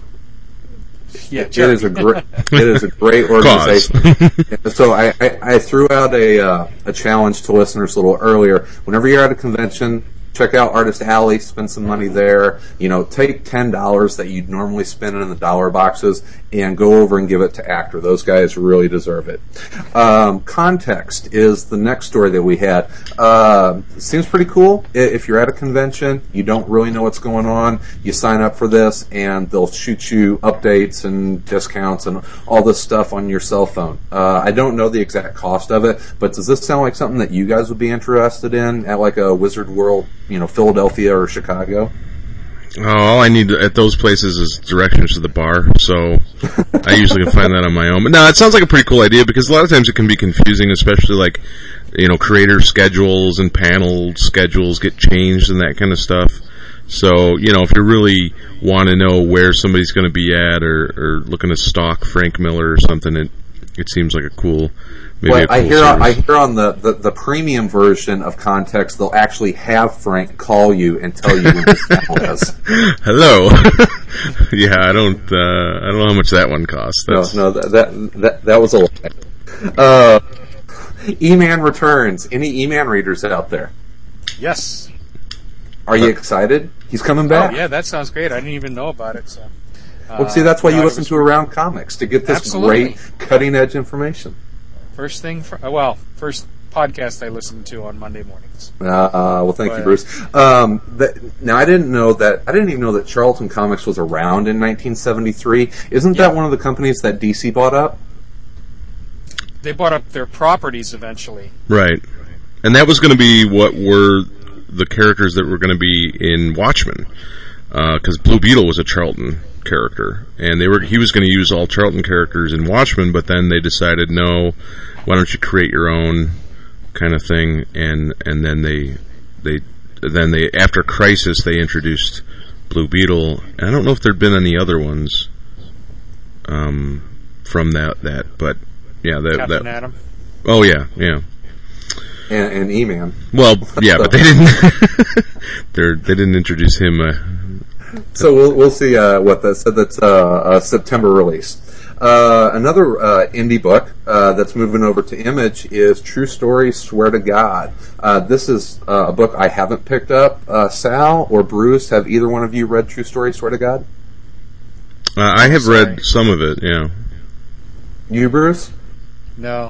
yeah, it is a great, it is a great organization. So I, I, I threw out a uh, a challenge to listeners a little earlier. Whenever you're at a convention, check out Artist Alley, spend some money there. You know, take ten dollars that you'd normally spend in the dollar boxes and go over and give it to Actor. Those guys really deserve it. Um, Context is the next story that we had. Uh, seems pretty cool. If you're at a convention, you don't really know what's going on, you sign up for this and they'll shoot you updates and discounts and all this stuff on your cell phone. Uh, I don't know the exact cost of it, but does this sound like something that you guys would be interested in at like a Wizard World, you know, Philadelphia or Chicago? Oh, all I need at those places is directions to the bar, so I usually can find that on my own. But no, it sounds like a pretty cool idea, because a lot of times it can be confusing, especially like, you know, creator schedules and panel schedules get changed and that kind of stuff. So, you know, if you really want to know where somebody's going to be at, or, or looking to stalk Frank Miller or something, it it seems like a cool... Maybe well, a cool I hear service. I hear on the, the, the premium version of Context, they'll actually have Frank call you and tell you when his panel is. Hello. Yeah, I don't uh, I don't know how much that one costs. That's... No, no, that that that, that was a lie. Uh, E-Man returns. Any E-Man readers out there? Yes. Are you excited? He's coming back. Oh, yeah, that sounds great. I didn't even know about it. So. Uh, well, see, that's why you no, listen was... to Around Comics, to get this Absolutely. great cutting-edge information. First thing, for, well, first podcast I listened to on Monday mornings. Uh, uh, well, thank but, you, Bruce. Um, that, now, I didn't know that. I didn't even know that Charlton Comics was around in nineteen seventy-three. Isn't yeah. that one of the companies that D C bought up? They bought up their properties eventually. Right. And that was going to be what were the characters that were going to be in Watchmen, because uh, Blue Beetle was a Charlton character, and they were he was going to use all Charlton characters in Watchmen, but then they decided, no, why don't you create your own kind of thing, and and then they they then they after Crisis they introduced Blue Beetle. I don't know if there'd been any other ones um, from that that, but yeah, that, Captain that Atom. Oh yeah, yeah. And, and E-Man. Well, yeah, but they didn't. they they didn't introduce him. Uh, So we'll we'll see uh, what that said. That's uh, a September release. Uh, another uh, indie book uh, that's moving over to Image is True Story, Swear to God. Uh, this is uh, a book I haven't picked up. Uh, Sal or Bruce, have either one of you read True Story, Swear to God? uh, I have Sorry. read some of it. Yeah. You, Bruce? No.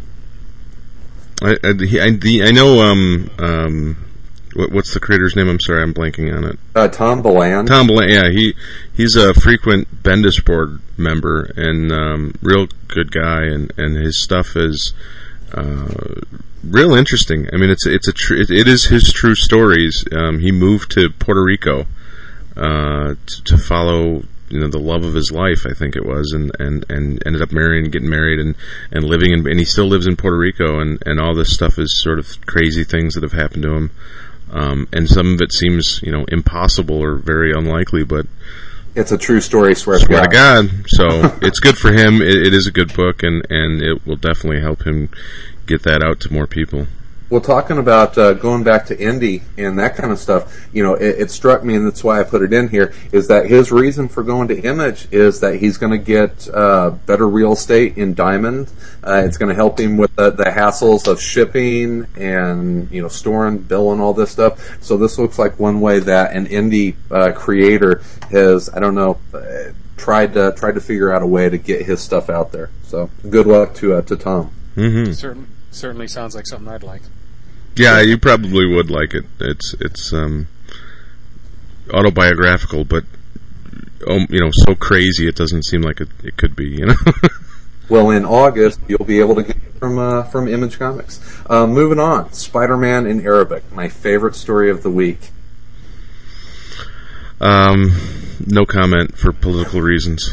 I I, I, the, I know. Um. Um. What, what's the creator's name? I'm sorry, I'm blanking on it. Uh, Tom Beland. Tom Beland. Yeah, he he's a frequent Bendis board member and um, real good guy, and, and his stuff is uh, real interesting. I mean, it's it's a tr- it, it is his true stories. Um, he moved to Puerto Rico uh, to, to follow, you know, the love of his life, I think it was, and, and, and ended up marrying and getting married and, and living in, and he still lives in Puerto Rico, and, and all this stuff is sort of crazy things that have happened to him. Um, and some of it seems, you know, impossible or very unlikely, but It's a true story, swear, swear to to God. So it's good for him. It, it is a good book, and, and it will definitely help him get that out to more people. Well, talking about uh, going back to indie and that kind of stuff, you know, it, it struck me, and that's why I put it in here, is that his reason for going to Image is that he's going to get uh, better real estate in Diamond. Uh, it's going to help him with the, the hassles of shipping and, you know, storing, billing, all this stuff. So this looks like one way that an indie uh, creator has, I don't know, uh, tried to tried to figure out a way to get his stuff out there. So good luck to uh, to Tom. Mm-hmm. Certainly, certainly sounds like something I'd like. Yeah, you probably would like it. It's it's um, autobiographical, but um, you know, so crazy it doesn't seem like it, it could be. You know. Well, in August, you'll be able to get it from uh, from Image Comics. Uh, moving on, Spider-Man in Arabic, my favorite story of the week. Um, no comment for political reasons.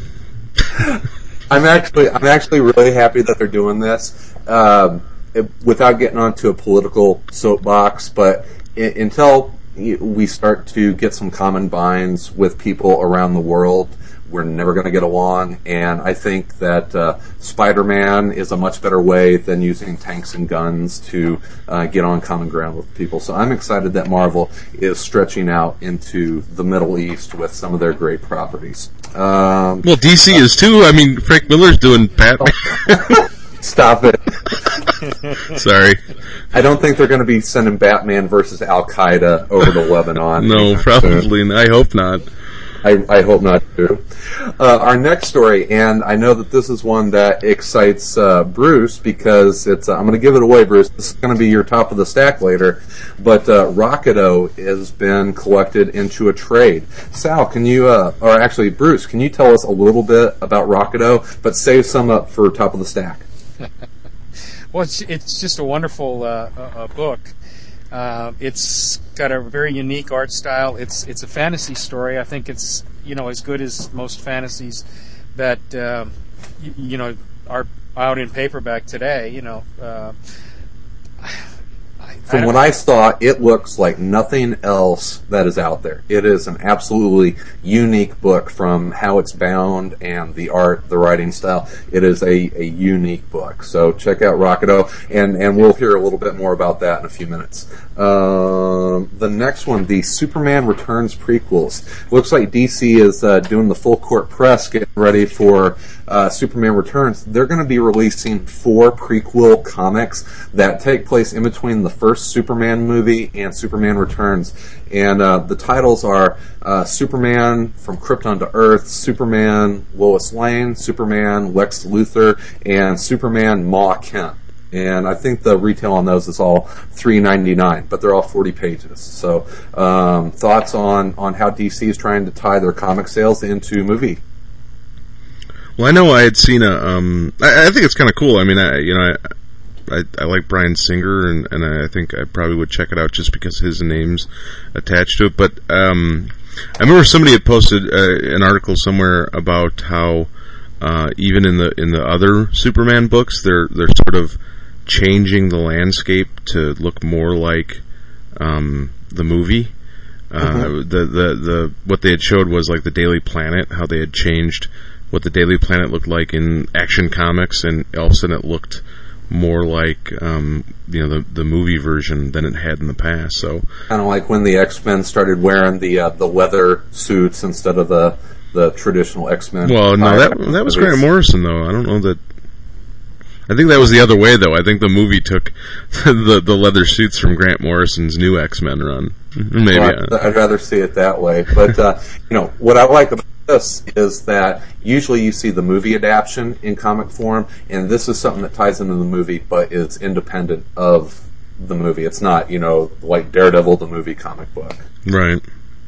I'm actually I'm actually really happy that they're doing this. Um, it, without getting onto a political soapbox, but I- until we start to get some common binds with people around the world, we're never going to get along. And I think that uh, Spider-Man is a much better way than using tanks and guns to uh, get on common ground with people. So I'm excited that Marvel is stretching out into the Middle East with some of their great properties. Um, Well, D C is too. I mean, Frank Miller's doing Batman. Stop it. Sorry. I don't think they're going to be sending Batman versus Al-Qaeda over to Lebanon. No, probably not. I hope not. I, I hope not too. Uh, our next story, and I know that this is one that excites uh, Bruce because it's. Uh, I'm going to give it away, Bruce. This is going to be your top of the stack later. But uh, Rocketo has been collected into a trade. Sal, can you, uh, or actually Bruce, can you tell us a little bit about Rocketo, but save some up for top of the stack? Well, it's, it's just a wonderful uh, uh, book. Uh, it's got a very unique art style. It's it's a fantasy story. I think it's you know as good as most fantasies that uh, you, you know are out in paperback today. You know, uh, I, From I what I saw, it looks like nothing else that is out there. It is an absolutely unique book from how it's bound and the art, the writing style. It is a, a unique book. So check out Rocketo, and, and we'll hear a little bit more about that in a few minutes. Um, the next one, the Superman Returns prequels. Looks like D C is uh, doing the full court press, getting ready for uh, Superman Returns. They're going to be releasing four prequel comics that take place in between the first Superman movie and Superman Returns. And uh, the titles are uh, Superman from Krypton to Earth, Superman Lois Lane, Superman Lex Luthor, and Superman Ma Kent. And I think the retail on those is all three ninety-nine, but they're all forty pages. So um, thoughts on, on how D C is trying to tie their comic sales into movie? Well, I know I had seen a. Um, I, I think it's kind of cool. I mean, I you know, I, I, I like Bryan Singer, and, and I think I probably would check it out just because his name's attached to it. But um, I remember somebody had posted uh, an article somewhere about how uh, even in the in the other Superman books, they're they're sort of changing the landscape to look more like um, the movie. Uh, mm-hmm. the, the the what they had showed was like the Daily Planet, how they had changed what the Daily Planet looked like in Action Comics, and all of a sudden it looked more like um, you know the the movie version than it had in the past. So kind of like when the X-Men started wearing the uh, the leather suits instead of the the traditional X-Men. Well, no, that that was Grant Morrison though. I don't know that. I think that was the other way, though. I think the movie took the the leather suits from Grant Morrison's new X-Men run. Maybe well, I'd, I'd rather see it that way. But uh, you know what I like about this is that usually you see the movie adaptation in comic form, and this is something that ties into the movie, but is independent of the movie. It's not you know like Daredevil, the movie comic book. Right.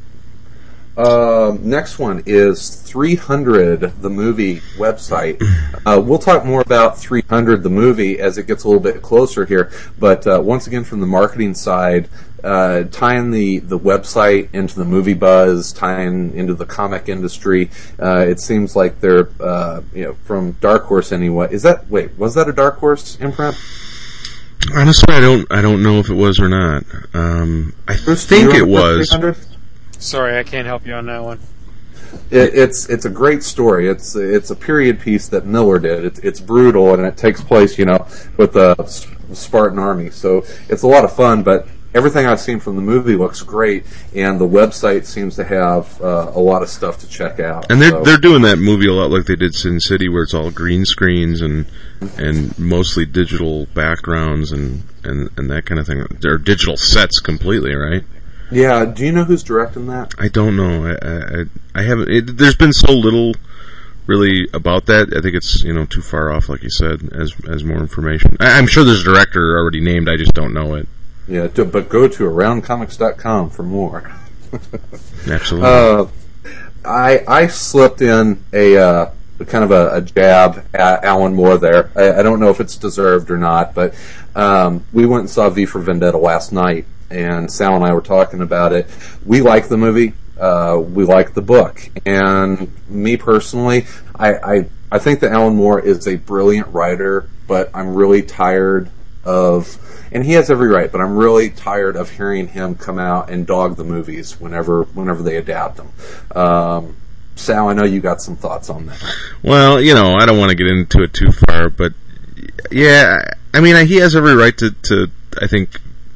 Uh, next one is three hundred, the movie website. Uh, we'll talk more about three hundred, the movie, as it gets a little bit closer here. But uh, once again, from the marketing side, uh, tying the, the website into the movie buzz, tying into the comic industry, uh, it seems like they're, uh, you know, from Dark Horse anyway. Is that, wait, was that a Dark Horse imprint? Honestly, I don't, I don't know if it was or not. Um, I Bruce, think it was. three hundred? Sorry, I can't help you on that one. It, it's it's a great story. It's it's a period piece that Miller did. It's it's brutal, and it takes place, you know, with the Spartan army. So it's a lot of fun. But everything I've seen from the movie looks great, and the website seems to have uh, a lot of stuff to check out. And they're so. they're doing that movie a lot like they did Sin City, where it's all green screens and and mostly digital backgrounds and, and, and that kind of thing. They're digital sets completely, right? Yeah, do you know who's directing that? I don't know. I I, I haven't. It, there's been so little, really, about that. I think it's you know too far off, like you said. As as more information, I, I'm sure there's a director already named. I just don't know it. Yeah, to, but go to around comics dot com for more. Absolutely. Uh, I I slipped in a uh, kind of a, a jab at Alan Moore there. I, I don't know if it's deserved or not, but um, we went and saw V for Vendetta last night. And Sal and I were talking about it. We like the movie. Uh, we like the book. And me personally, I, I, I think that Alan Moore is a brilliant writer, but I'm really tired of, and he has every right, but I'm really tired of hearing him come out and dog the movies whenever whenever they adapt them. Um, Sal, I know you got some thoughts on that. Well, you know, I don't want to get into it too far, but yeah, I mean, he has every right to, to I think,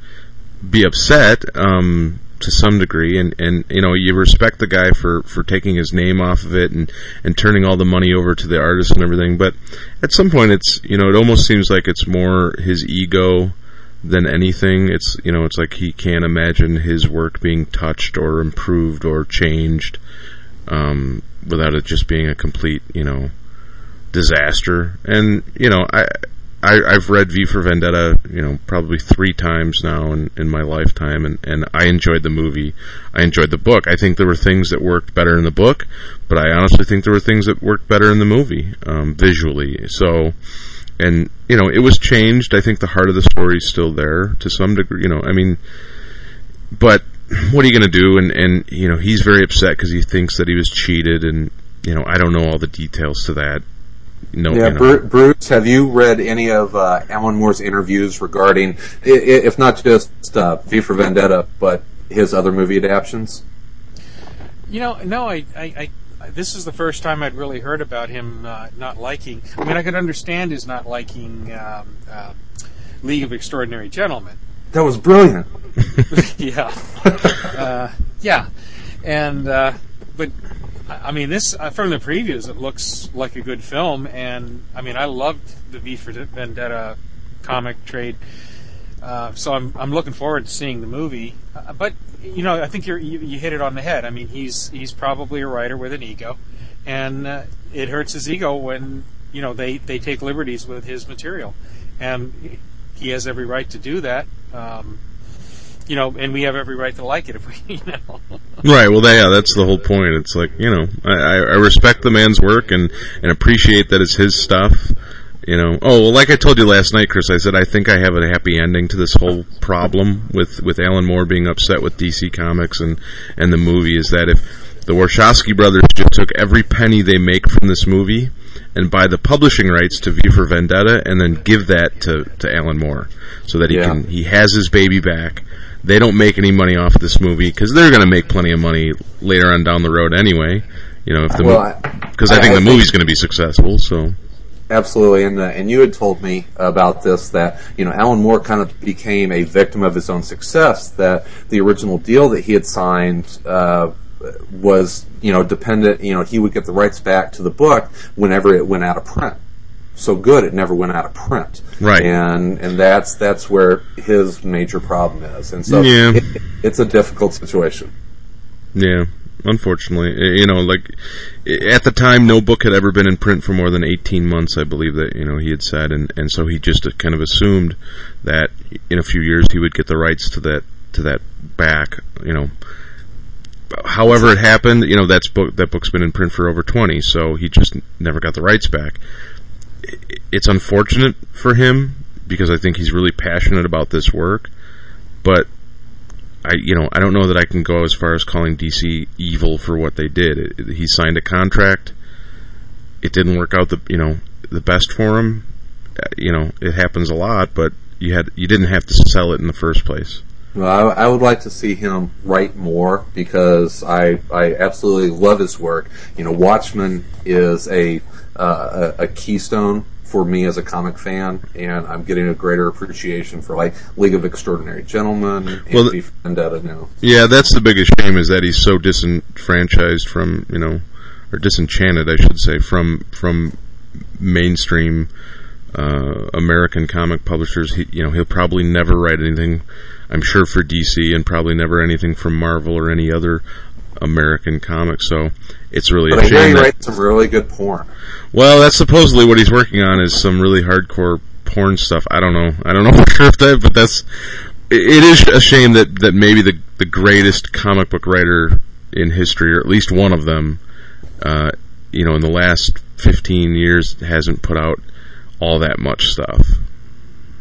be upset um, to some degree, and, and you know, you respect the guy for, for taking his name off of it and, and turning all the money over to the artist and everything, but at some point it's, you know, it almost seems like it's more his ego than anything. It's, you know, it's like he can't imagine his work being touched or improved or changed um, without it just being a complete, you know, disaster. And, you know, I, I, I've read V for Vendetta, you know, probably three times now in, in my lifetime, and, and I enjoyed the movie. I enjoyed the book. I think there were things that worked better in the book, but I honestly think there were things that worked better in the movie, um, visually. So, and, you know, it was changed. I think the heart of the story is still there to some degree, you know, I mean, but what are you going to do? And, and, you know, he's very upset because he thinks that he was cheated, and, you know, I don't know all the details to that. No, yeah, you know. Bruce, have you read any of uh, Alan Moore's interviews regarding, if not just uh, V for Vendetta, but his other movie adaptions? You know, no, I, I, I this is the first time I'd really heard about him uh, not liking. I mean, I could understand his not liking um, uh, League of Extraordinary Gentlemen. That was brilliant. yeah, uh, yeah, and uh, but. I mean, this uh, from the previews, it looks like a good film, and I mean, I loved the V for Vendetta comic trade, uh, so I'm I'm looking forward to seeing the movie. Uh, but you know, I think you're, you you hit it on the head. I mean, he's he's probably a writer with an ego, and uh, it hurts his ego when you know they, they take liberties with his material, and he has every right to do that. Um, You know, and we have every right to like it if we, you know. Right. Well, yeah, that's the whole point. It's like, you know, I, I respect the man's work and, and appreciate that it's his stuff. You know. Oh, well, like I told you last night, Chris, I said I think I have a happy ending to this whole problem with, with Alan Moore being upset with D C Comics and, and the movie, is that if the Wachowski brothers just took every penny they make from this movie and buy the publishing rights to V for Vendetta and then give that to, to Alan Moore so that he yeah. can he has his baby back. They don't make any money off of this movie because they're going to make plenty of money later on down the road anyway. You know, if the well, because I, I, I think I the think movie's going to be successful. So absolutely, and uh, and you had told me about this that you know Alan Moore kind of became a victim of his own success. That the original deal that he had signed uh, was you know dependent. You know, he would get the rights back to the book whenever it went out of print. So good it never went out of print, right? And and that's that's where his major problem is, and so yeah. it, it's a difficult situation. Yeah, unfortunately, you know, like at the time, no book had ever been in print for more than eighteen months. I believe that you know he had said, and, and so he just kind of assumed that in a few years he would get the rights to that to that back. You know, however it happened, you know that's book that book's been in print for over twenty, so he just never got the rights back. It's unfortunate for him because I think he's really passionate about this work, but I, you know, I don't know that I can go as far as calling D C evil for what they did. It, it, he signed a contract. It didn't work out the, you know, the best for him. Uh, you know, it happens a lot, but you had you didn't have to sell it in the first place. Well, I, I would like to see him write more because I I absolutely love his work. You know, Watchmen is a Uh, a, a keystone for me as a comic fan, and I'm getting a greater appreciation for like League of Extraordinary Gentlemen and well, V for Vendetta now. Yeah, that's the biggest shame is that he's so disenfranchised from, you know, or disenchanted, I should say, from from mainstream uh, American comic publishers. He, you know, he'll probably never write anything, I'm sure, for D C, and probably never anything from Marvel or any other American comics. So it's really but a I shame. hear he that, writes some really good porn. Well, that's supposedly what he's working on is some really hardcore porn stuff. I don't know. I don't know for sure if that, but that's. It, it is a shame that, that maybe the the greatest comic book writer in history, or at least one of them, uh, you know, in the last fifteen years, hasn't put out all that much stuff.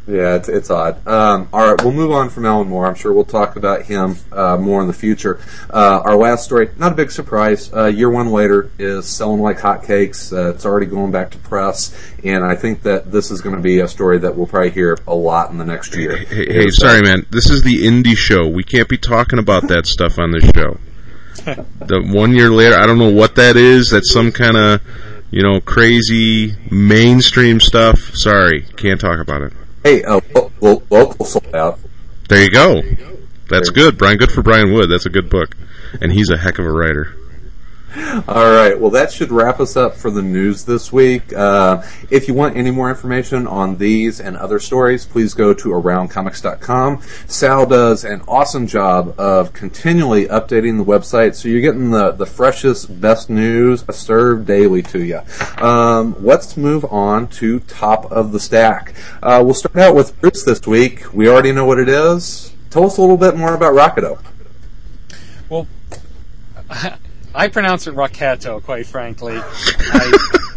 Yeah, it's, it's odd. Um, all right, we'll move on from Alan Moore. I'm sure we'll talk about him uh, more in the future. Uh, our last story, not a big surprise. Uh, Year One Later is selling like hotcakes. Uh, it's already going back to press, and I think that this is going to be a story that we'll probably hear a lot in the next year. Hey, hey, hey sorry, man. This is the indie show. We can't be talking about that stuff on this show. The One Year Later, I don't know what that is. That's some kind of, you know, crazy mainstream stuff. Sorry, can't talk about it. Hey, uh, local, local sold out. There you go. That's good, Brian. Good for Brian Wood. That's a good book, and he's a heck of a writer. All right. Well, that should wrap us up for the news this week. Uh, if you want any more information on these and other stories, please go to around comics dot com. Sal does an awesome job of continually updating the website, so you're getting the, the freshest, best news served daily to you. Um, let's move on to Top of the Stack. Uh, we'll start out with Bruce this week. We already know what it is. Tell us a little bit more about Rocketo. Well, I pronounce it Rocketo, quite frankly. I,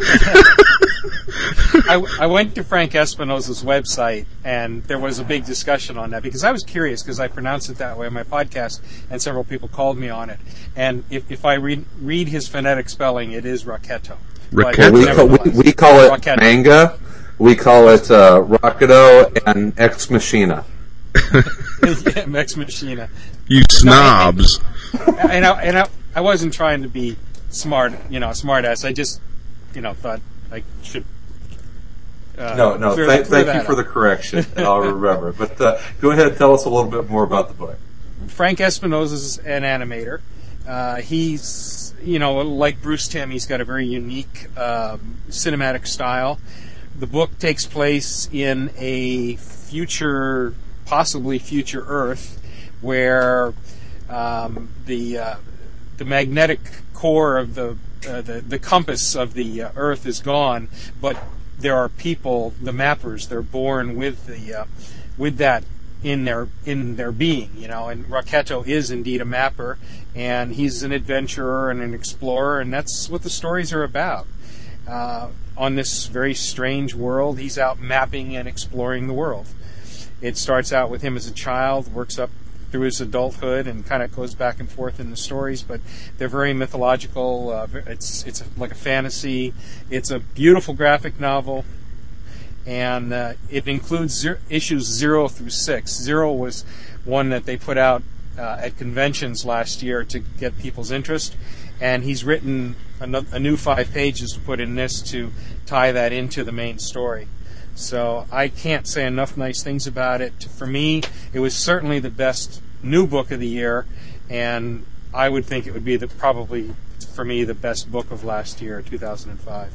I, I went to Frank Espinosa's website, and there was a big discussion on that, because I was curious, because I pronounced it that way on my podcast, and several people called me on it. And if, if I read, read his phonetic spelling, it is Rocketo. Well, we, call, we, we call it Rocketo. Manga, we call it uh, Rocketo, and Ex Machina. Yeah, Ex Machina. You snobs. No, and, and, I, and I, I wasn't trying to be smart, you know, smart ass. I just, you know, thought I should. Uh, no, no. clear, th- clear thank you up. for the correction, and I'll remember. But uh, go ahead, tell us a little bit more about the book. Frank Espinosa's an animator. Uh, he's, you know, like Bruce Timm, he's got a very unique um, cinematic style. The book takes place in a future, possibly future Earth, where um, the uh, the magnetic core of the uh, the, the compass of the uh, Earth is gone, but there are people, the mappers, they're born with the uh, with that in their in their being, you know. And Rocketo is indeed a mapper, and he's an adventurer and an explorer, and that's what the stories are about. Uh, on this very strange world, he's out mapping and exploring the world. It starts out with him as a child, works up through his adulthood, and kind of goes back and forth in the stories, but they're very mythological. Uh, it's it's like a fantasy. It's a beautiful graphic novel, and uh, it includes zero, issues zero through six. Zero was one that they put out uh, at conventions last year to get people's interest, and he's written a, a new five pages to put in this to tie that into the main story. So I can't say enough nice things about it. For me, it was certainly the best new book of the year, and I would think it would be the probably, for me, the best book of last year, two thousand five.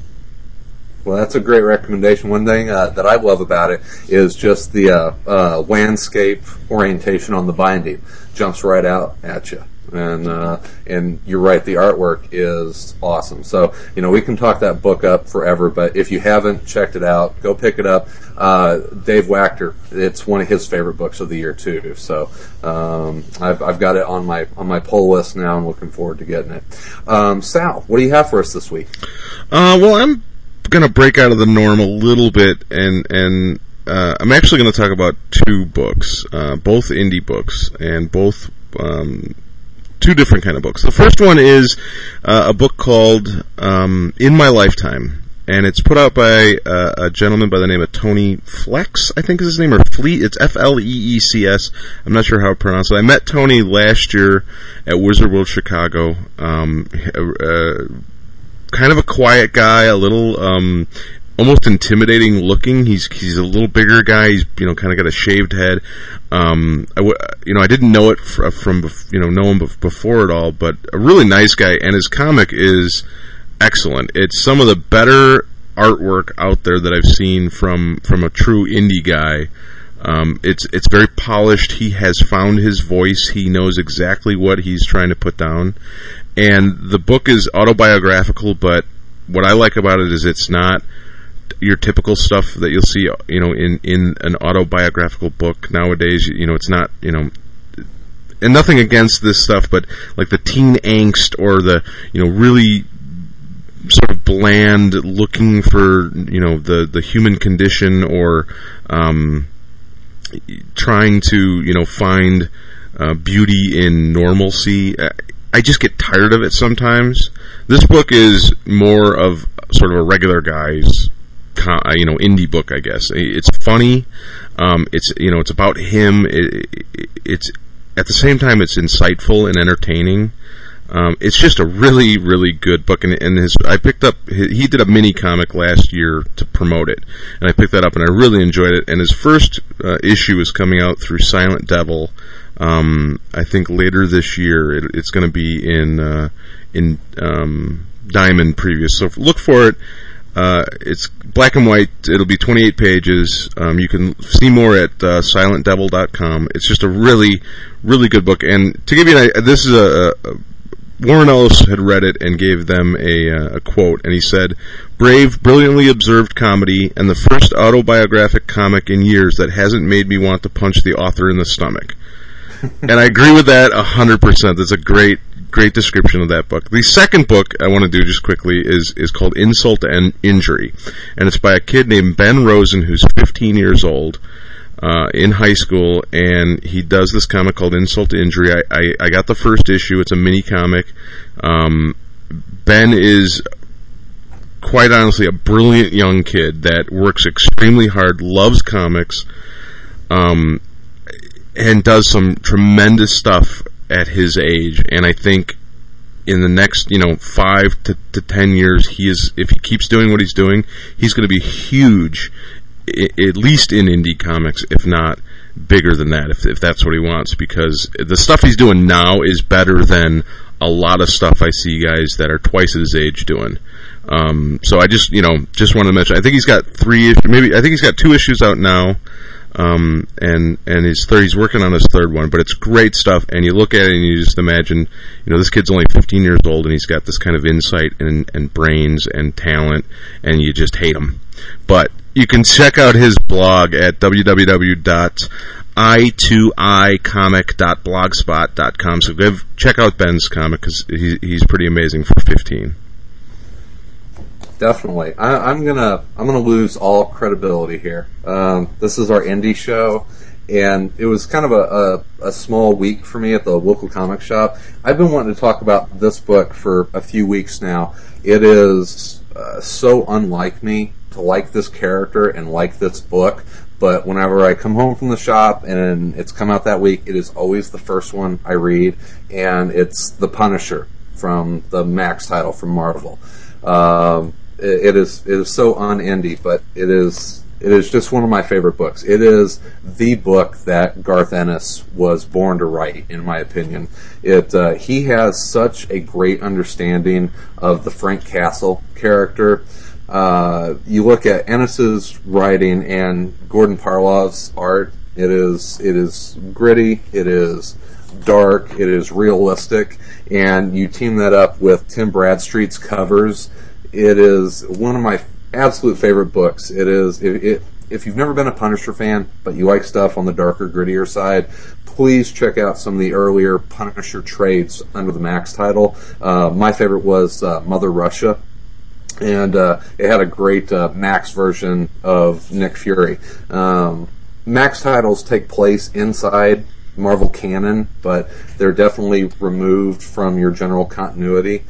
Well, that's a great recommendation. One thing uh, that I love about it is just the uh, uh, landscape orientation on the binding. Jumps right out at you. And uh, and you're right, the artwork is awesome. So, you know, we can talk that book up forever, but if you haven't checked it out, go pick it up. Uh, Dave Wachter, it's one of his favorite books of the year too. So um, I've I've got it on my on my pull list now. I'm looking forward to getting it. Um, Sal, what do you have for us this week? Uh, well, I'm gonna break out of the norm a little bit, and and uh, I'm actually gonna talk about two books, uh, both indie books, and both. Um, Two different kind of books. The first one is uh, a book called um, In My Lifetime, and it's put out by uh, a gentleman by the name of Tony Flex, I think is his name, or Fleet. It's F L E E C S. I'm not sure how to pronounce it. I met Tony last year at Wizard World Chicago. Um, uh, kind of a quiet guy, a little um, almost intimidating looking. He's he's a little bigger guy. He's, you know, kind of got a shaved head. Um, I w- you know, I didn't know it fr- from, you know, know him before it all, but a really nice guy, and his comic is excellent. It's some of the better artwork out there that I've seen from, from a true indie guy. Um, it's, it's very polished. He has found his voice. He knows exactly what he's trying to put down. And the book is autobiographical, but what I like about it is it's not your typical stuff that you'll see, you know, in, in an autobiographical book nowadays. You know, it's not, you know, and nothing against this stuff, but like the teen angst or the, you know, really sort of bland, looking for, you know, the, the human condition, or um, trying to, you know, find uh, beauty in normalcy. I just get tired of it sometimes. This book is more of sort of a regular guy's, you know, indie book, I guess. It's funny. Um, it's, you know, it's about him. It, it, it's at the same time, it's insightful and entertaining. Um, it's just a really, really good book. And, and his, I picked up, he did a mini comic last year to promote it, and I picked that up and I really enjoyed it. And his first uh, issue is coming out through Silent Devil. Um, I think later this year. It, it's going to be in uh, in um, Diamond Previous. So look for it. Uh, it's black and white. It'll be twenty-eight pages. Um, you can see more at uh, silent devil dot com. It's just a really, really good book. And to give you an idea, this is a, a Warren Ellis had read it and gave them a, uh, a quote, and he said, "Brave, brilliantly observed comedy, and the first autobiographic comic in years that hasn't made me want to punch the author in the stomach." And I agree with that a hundred percent. That's a great, great description of that book. The second book I want to do just quickly is, is called Insult and Injury. And it's by a kid named Ben Rosen, who's fifteen years old, uh, in high school, and he does this comic called Insult to Injury. I, I, I got the first issue. It's a mini comic. Um, Ben is, quite honestly, a brilliant young kid that works extremely hard, loves comics, um, and does some tremendous stuff at his age. And I think in the next, you know, five to, to ten years, he is, if he keeps doing what he's doing, he's going to be huge, I- at least in indie comics, if not bigger than that, if, if that's what he wants, because the stuff he's doing now is better than a lot of stuff I see guys that are twice his age doing. Um, so I just, you know, just want to mention, I think he's got three issues, maybe, I think he's got two issues out now. Um, and, and his third, he's working on his third one, but it's great stuff. And you look at it and you just imagine, you know, this kid's only fifteen years old and he's got this kind of insight and, and brains and talent, and you just hate him. But you can check out his blog at w w w dot i two i comic dot blogspot dot com. So go check out Ben's comic, because he, he's pretty amazing for fifteen. Definitely. I, I'm gonna I'm gonna lose all credibility here. Um, this is our indie show, and it was kind of a, a, a small week for me at the local comic shop. I've been wanting to talk about this book for a few weeks now. It is uh, so unlike me to like this character and like this book, but whenever I come home from the shop and it's come out that week, it is always the first one I read, and it's The Punisher from the Max title from Marvel. Um, It is it is so un-indie, but it is it is just one of my favorite books. It is the book that Garth Ennis was born to write, in my opinion. It uh, he has such a great understanding of the Frank Castle character. Uh, you look at Ennis's writing and Gordon Parlov's art. It is it is gritty. It is dark. It is realistic, and you team that up with Tim Bradstreet's covers. It is one of my absolute favorite books. It is, it, it, if you've never been a Punisher fan, but you like stuff on the darker, grittier side, please check out some of the earlier Punisher trades under the Max title. Uh, my favorite was uh, Mother Russia, and uh, it had a great uh, Max version of Nick Fury. Um, Max titles take place inside Marvel canon, but they're definitely removed from your general continuity.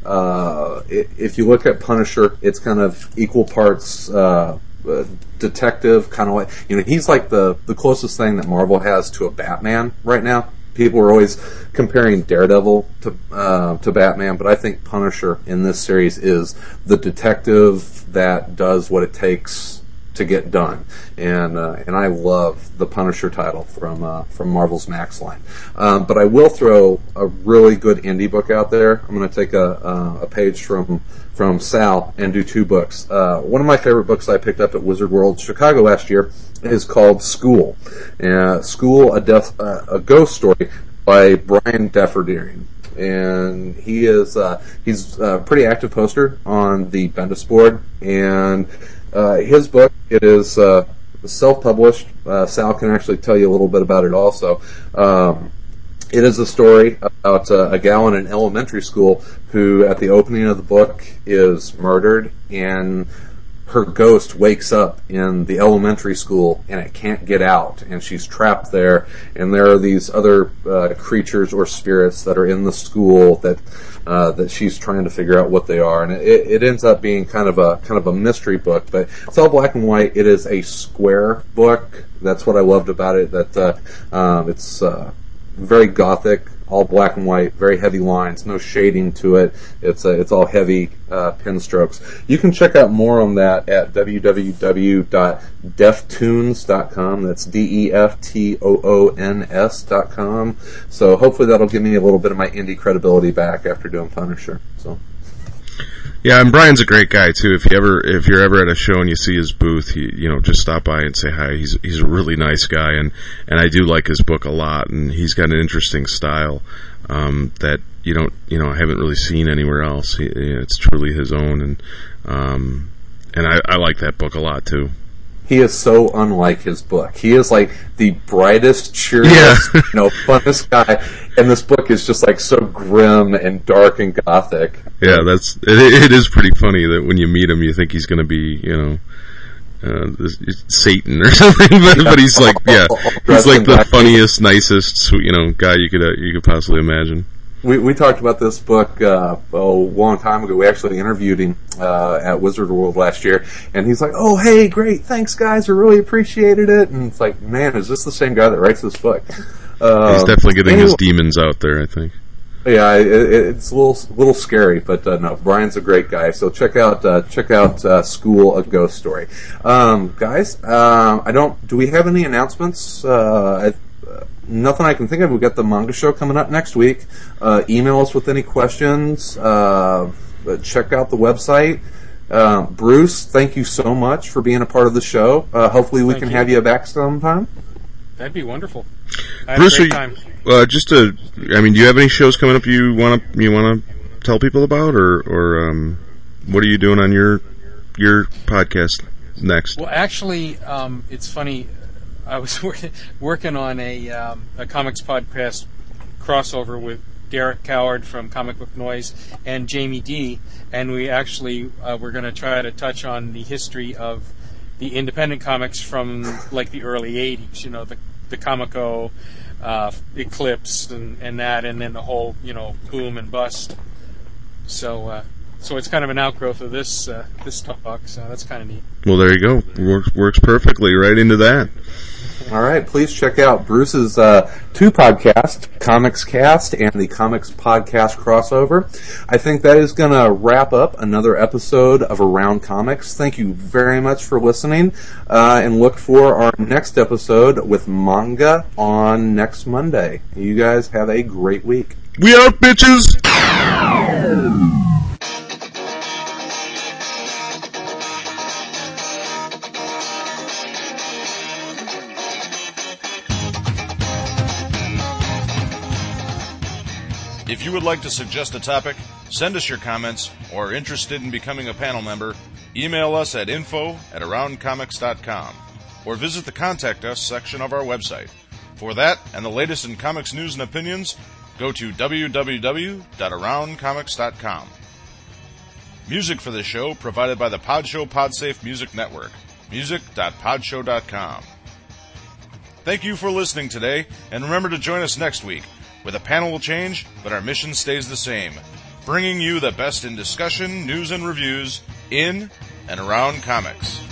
Uh, if you look at Punisher, it's kind of equal parts uh, uh, detective, kind of like, you know, he's like the, the closest thing that Marvel has to a Batman right now. People are always comparing Daredevil to uh, to Batman, but I think Punisher in this series is the detective that does what it takes to get done, and uh, and I love the Punisher title from uh, from Marvel's Max line. Um, but I will throw a really good indie book out there. I'm going to take a uh, a page from from Sal and do two books. Uh, one of my favorite books I picked up at Wizard World Chicago last year is called School. Uh, School, a, death, uh, a ghost story by Brian Deferdering. And he is uh, he's a pretty active poster on the Bendis board, and uh, his book, it is uh, self-published. Uh, Sal can actually tell you a little bit about it also. Um, It is a story about uh, a gal in an elementary school who, at the opening of the book, is murdered, and her ghost wakes up in the elementary school, and it can't get out, and she's trapped there, and there are these other uh, creatures or spirits that are in the school that uh, that she's trying to figure out what they are, and it, it ends up being kind of a kind of a mystery book, but it's all black and white. It is a square book. That's what I loved about it. That uh, um, it's uh, very gothic, all black and white, very heavy lines, no shading to it. It's uh, it's all heavy uh, pen strokes. You can check out more on that at w w w dot deftoons dot com. That's D E F T O O N S dot com. So hopefully that'll give me a little bit of my indie credibility back after doing Punisher. So. Yeah, and Brian's a great guy too. If you ever, if you're ever at a show and you see his booth, he, you know, just stop by and say hi. He's he's a really nice guy, and, and I do like his book a lot. And he's got an interesting style um, that you don't, you know, I haven't really seen anywhere else. He, it's truly his own, and um, and I, I like that book a lot too. He is so unlike his book. He is like the brightest, cheeriest, yeah. you know, funnest guy, and this book is just like so grim and dark and gothic. Yeah, that's it, it is pretty funny that when you meet him, you think he's going to be, you know, uh, this, Satan or something, but, but he's like, yeah, he's like the funniest, nicest, you know, guy you could uh, you could possibly imagine. We we talked about this book uh, oh, a long time ago. We actually interviewed him uh, at Wizard World last year, and he's like, "Oh, hey, great, thanks, guys, I really appreciated it." And it's like, man, is this the same guy that writes this book? Uh, he's definitely getting anyway, his demons out there, I think. Yeah, it, it's a little little scary, but uh, no, Brian's a great guy. So check out uh, check out uh, School a Ghost Story, um, guys. Um, I don't. Do we have any announcements? Uh, I, Nothing I can think of. We've got the manga show coming up next week. Uh, email us with any questions. Uh, check out the website. Uh, Bruce, thank you so much for being a part of the show. Uh, hopefully we thank can you. have you back sometime. That'd be wonderful. I Bruce, had a great time. Uh, just to, I mean, do you have any shows coming up you want to you want to tell people about, or or um, what are you doing on your your podcast next? Well, actually, um, it's funny. I was working on a, um, a comics podcast crossover with Derek Coward from Comic Book Noise and Jamie D, and we actually uh, we're going to try to touch on the history of the independent comics from like the early eighties. You know, the the Comico, uh, Eclipse, and, and that, and then the whole you know boom and bust. So. Uh, So it's kind of an outgrowth of this uh, this talk, so that's kind of neat. Well, there you go. Works works perfectly right into that. All right, please check out Bruce's uh, two podcasts, Comics Cast and the Comics Podcast Crossover. I think that is going to wrap up another episode of Around Comics. Thank you very much for listening, uh, and look for our next episode with manga on next Monday. You guys have a great week. We are bitches! If you would like to suggest a topic, send us your comments, or are interested in becoming a panel member, email us at info at around comics dot com, or visit the Contact Us section of our website. For that, and the latest in comics news and opinions, go to w w w dot around comics dot com. Music for this show provided by the Podshow Podsafe Music Network, music dot podshow dot com. Thank you for listening today, and remember to join us next week, where the panel will change, but our mission stays the same, bringing you the best in discussion, news, and reviews in and around comics.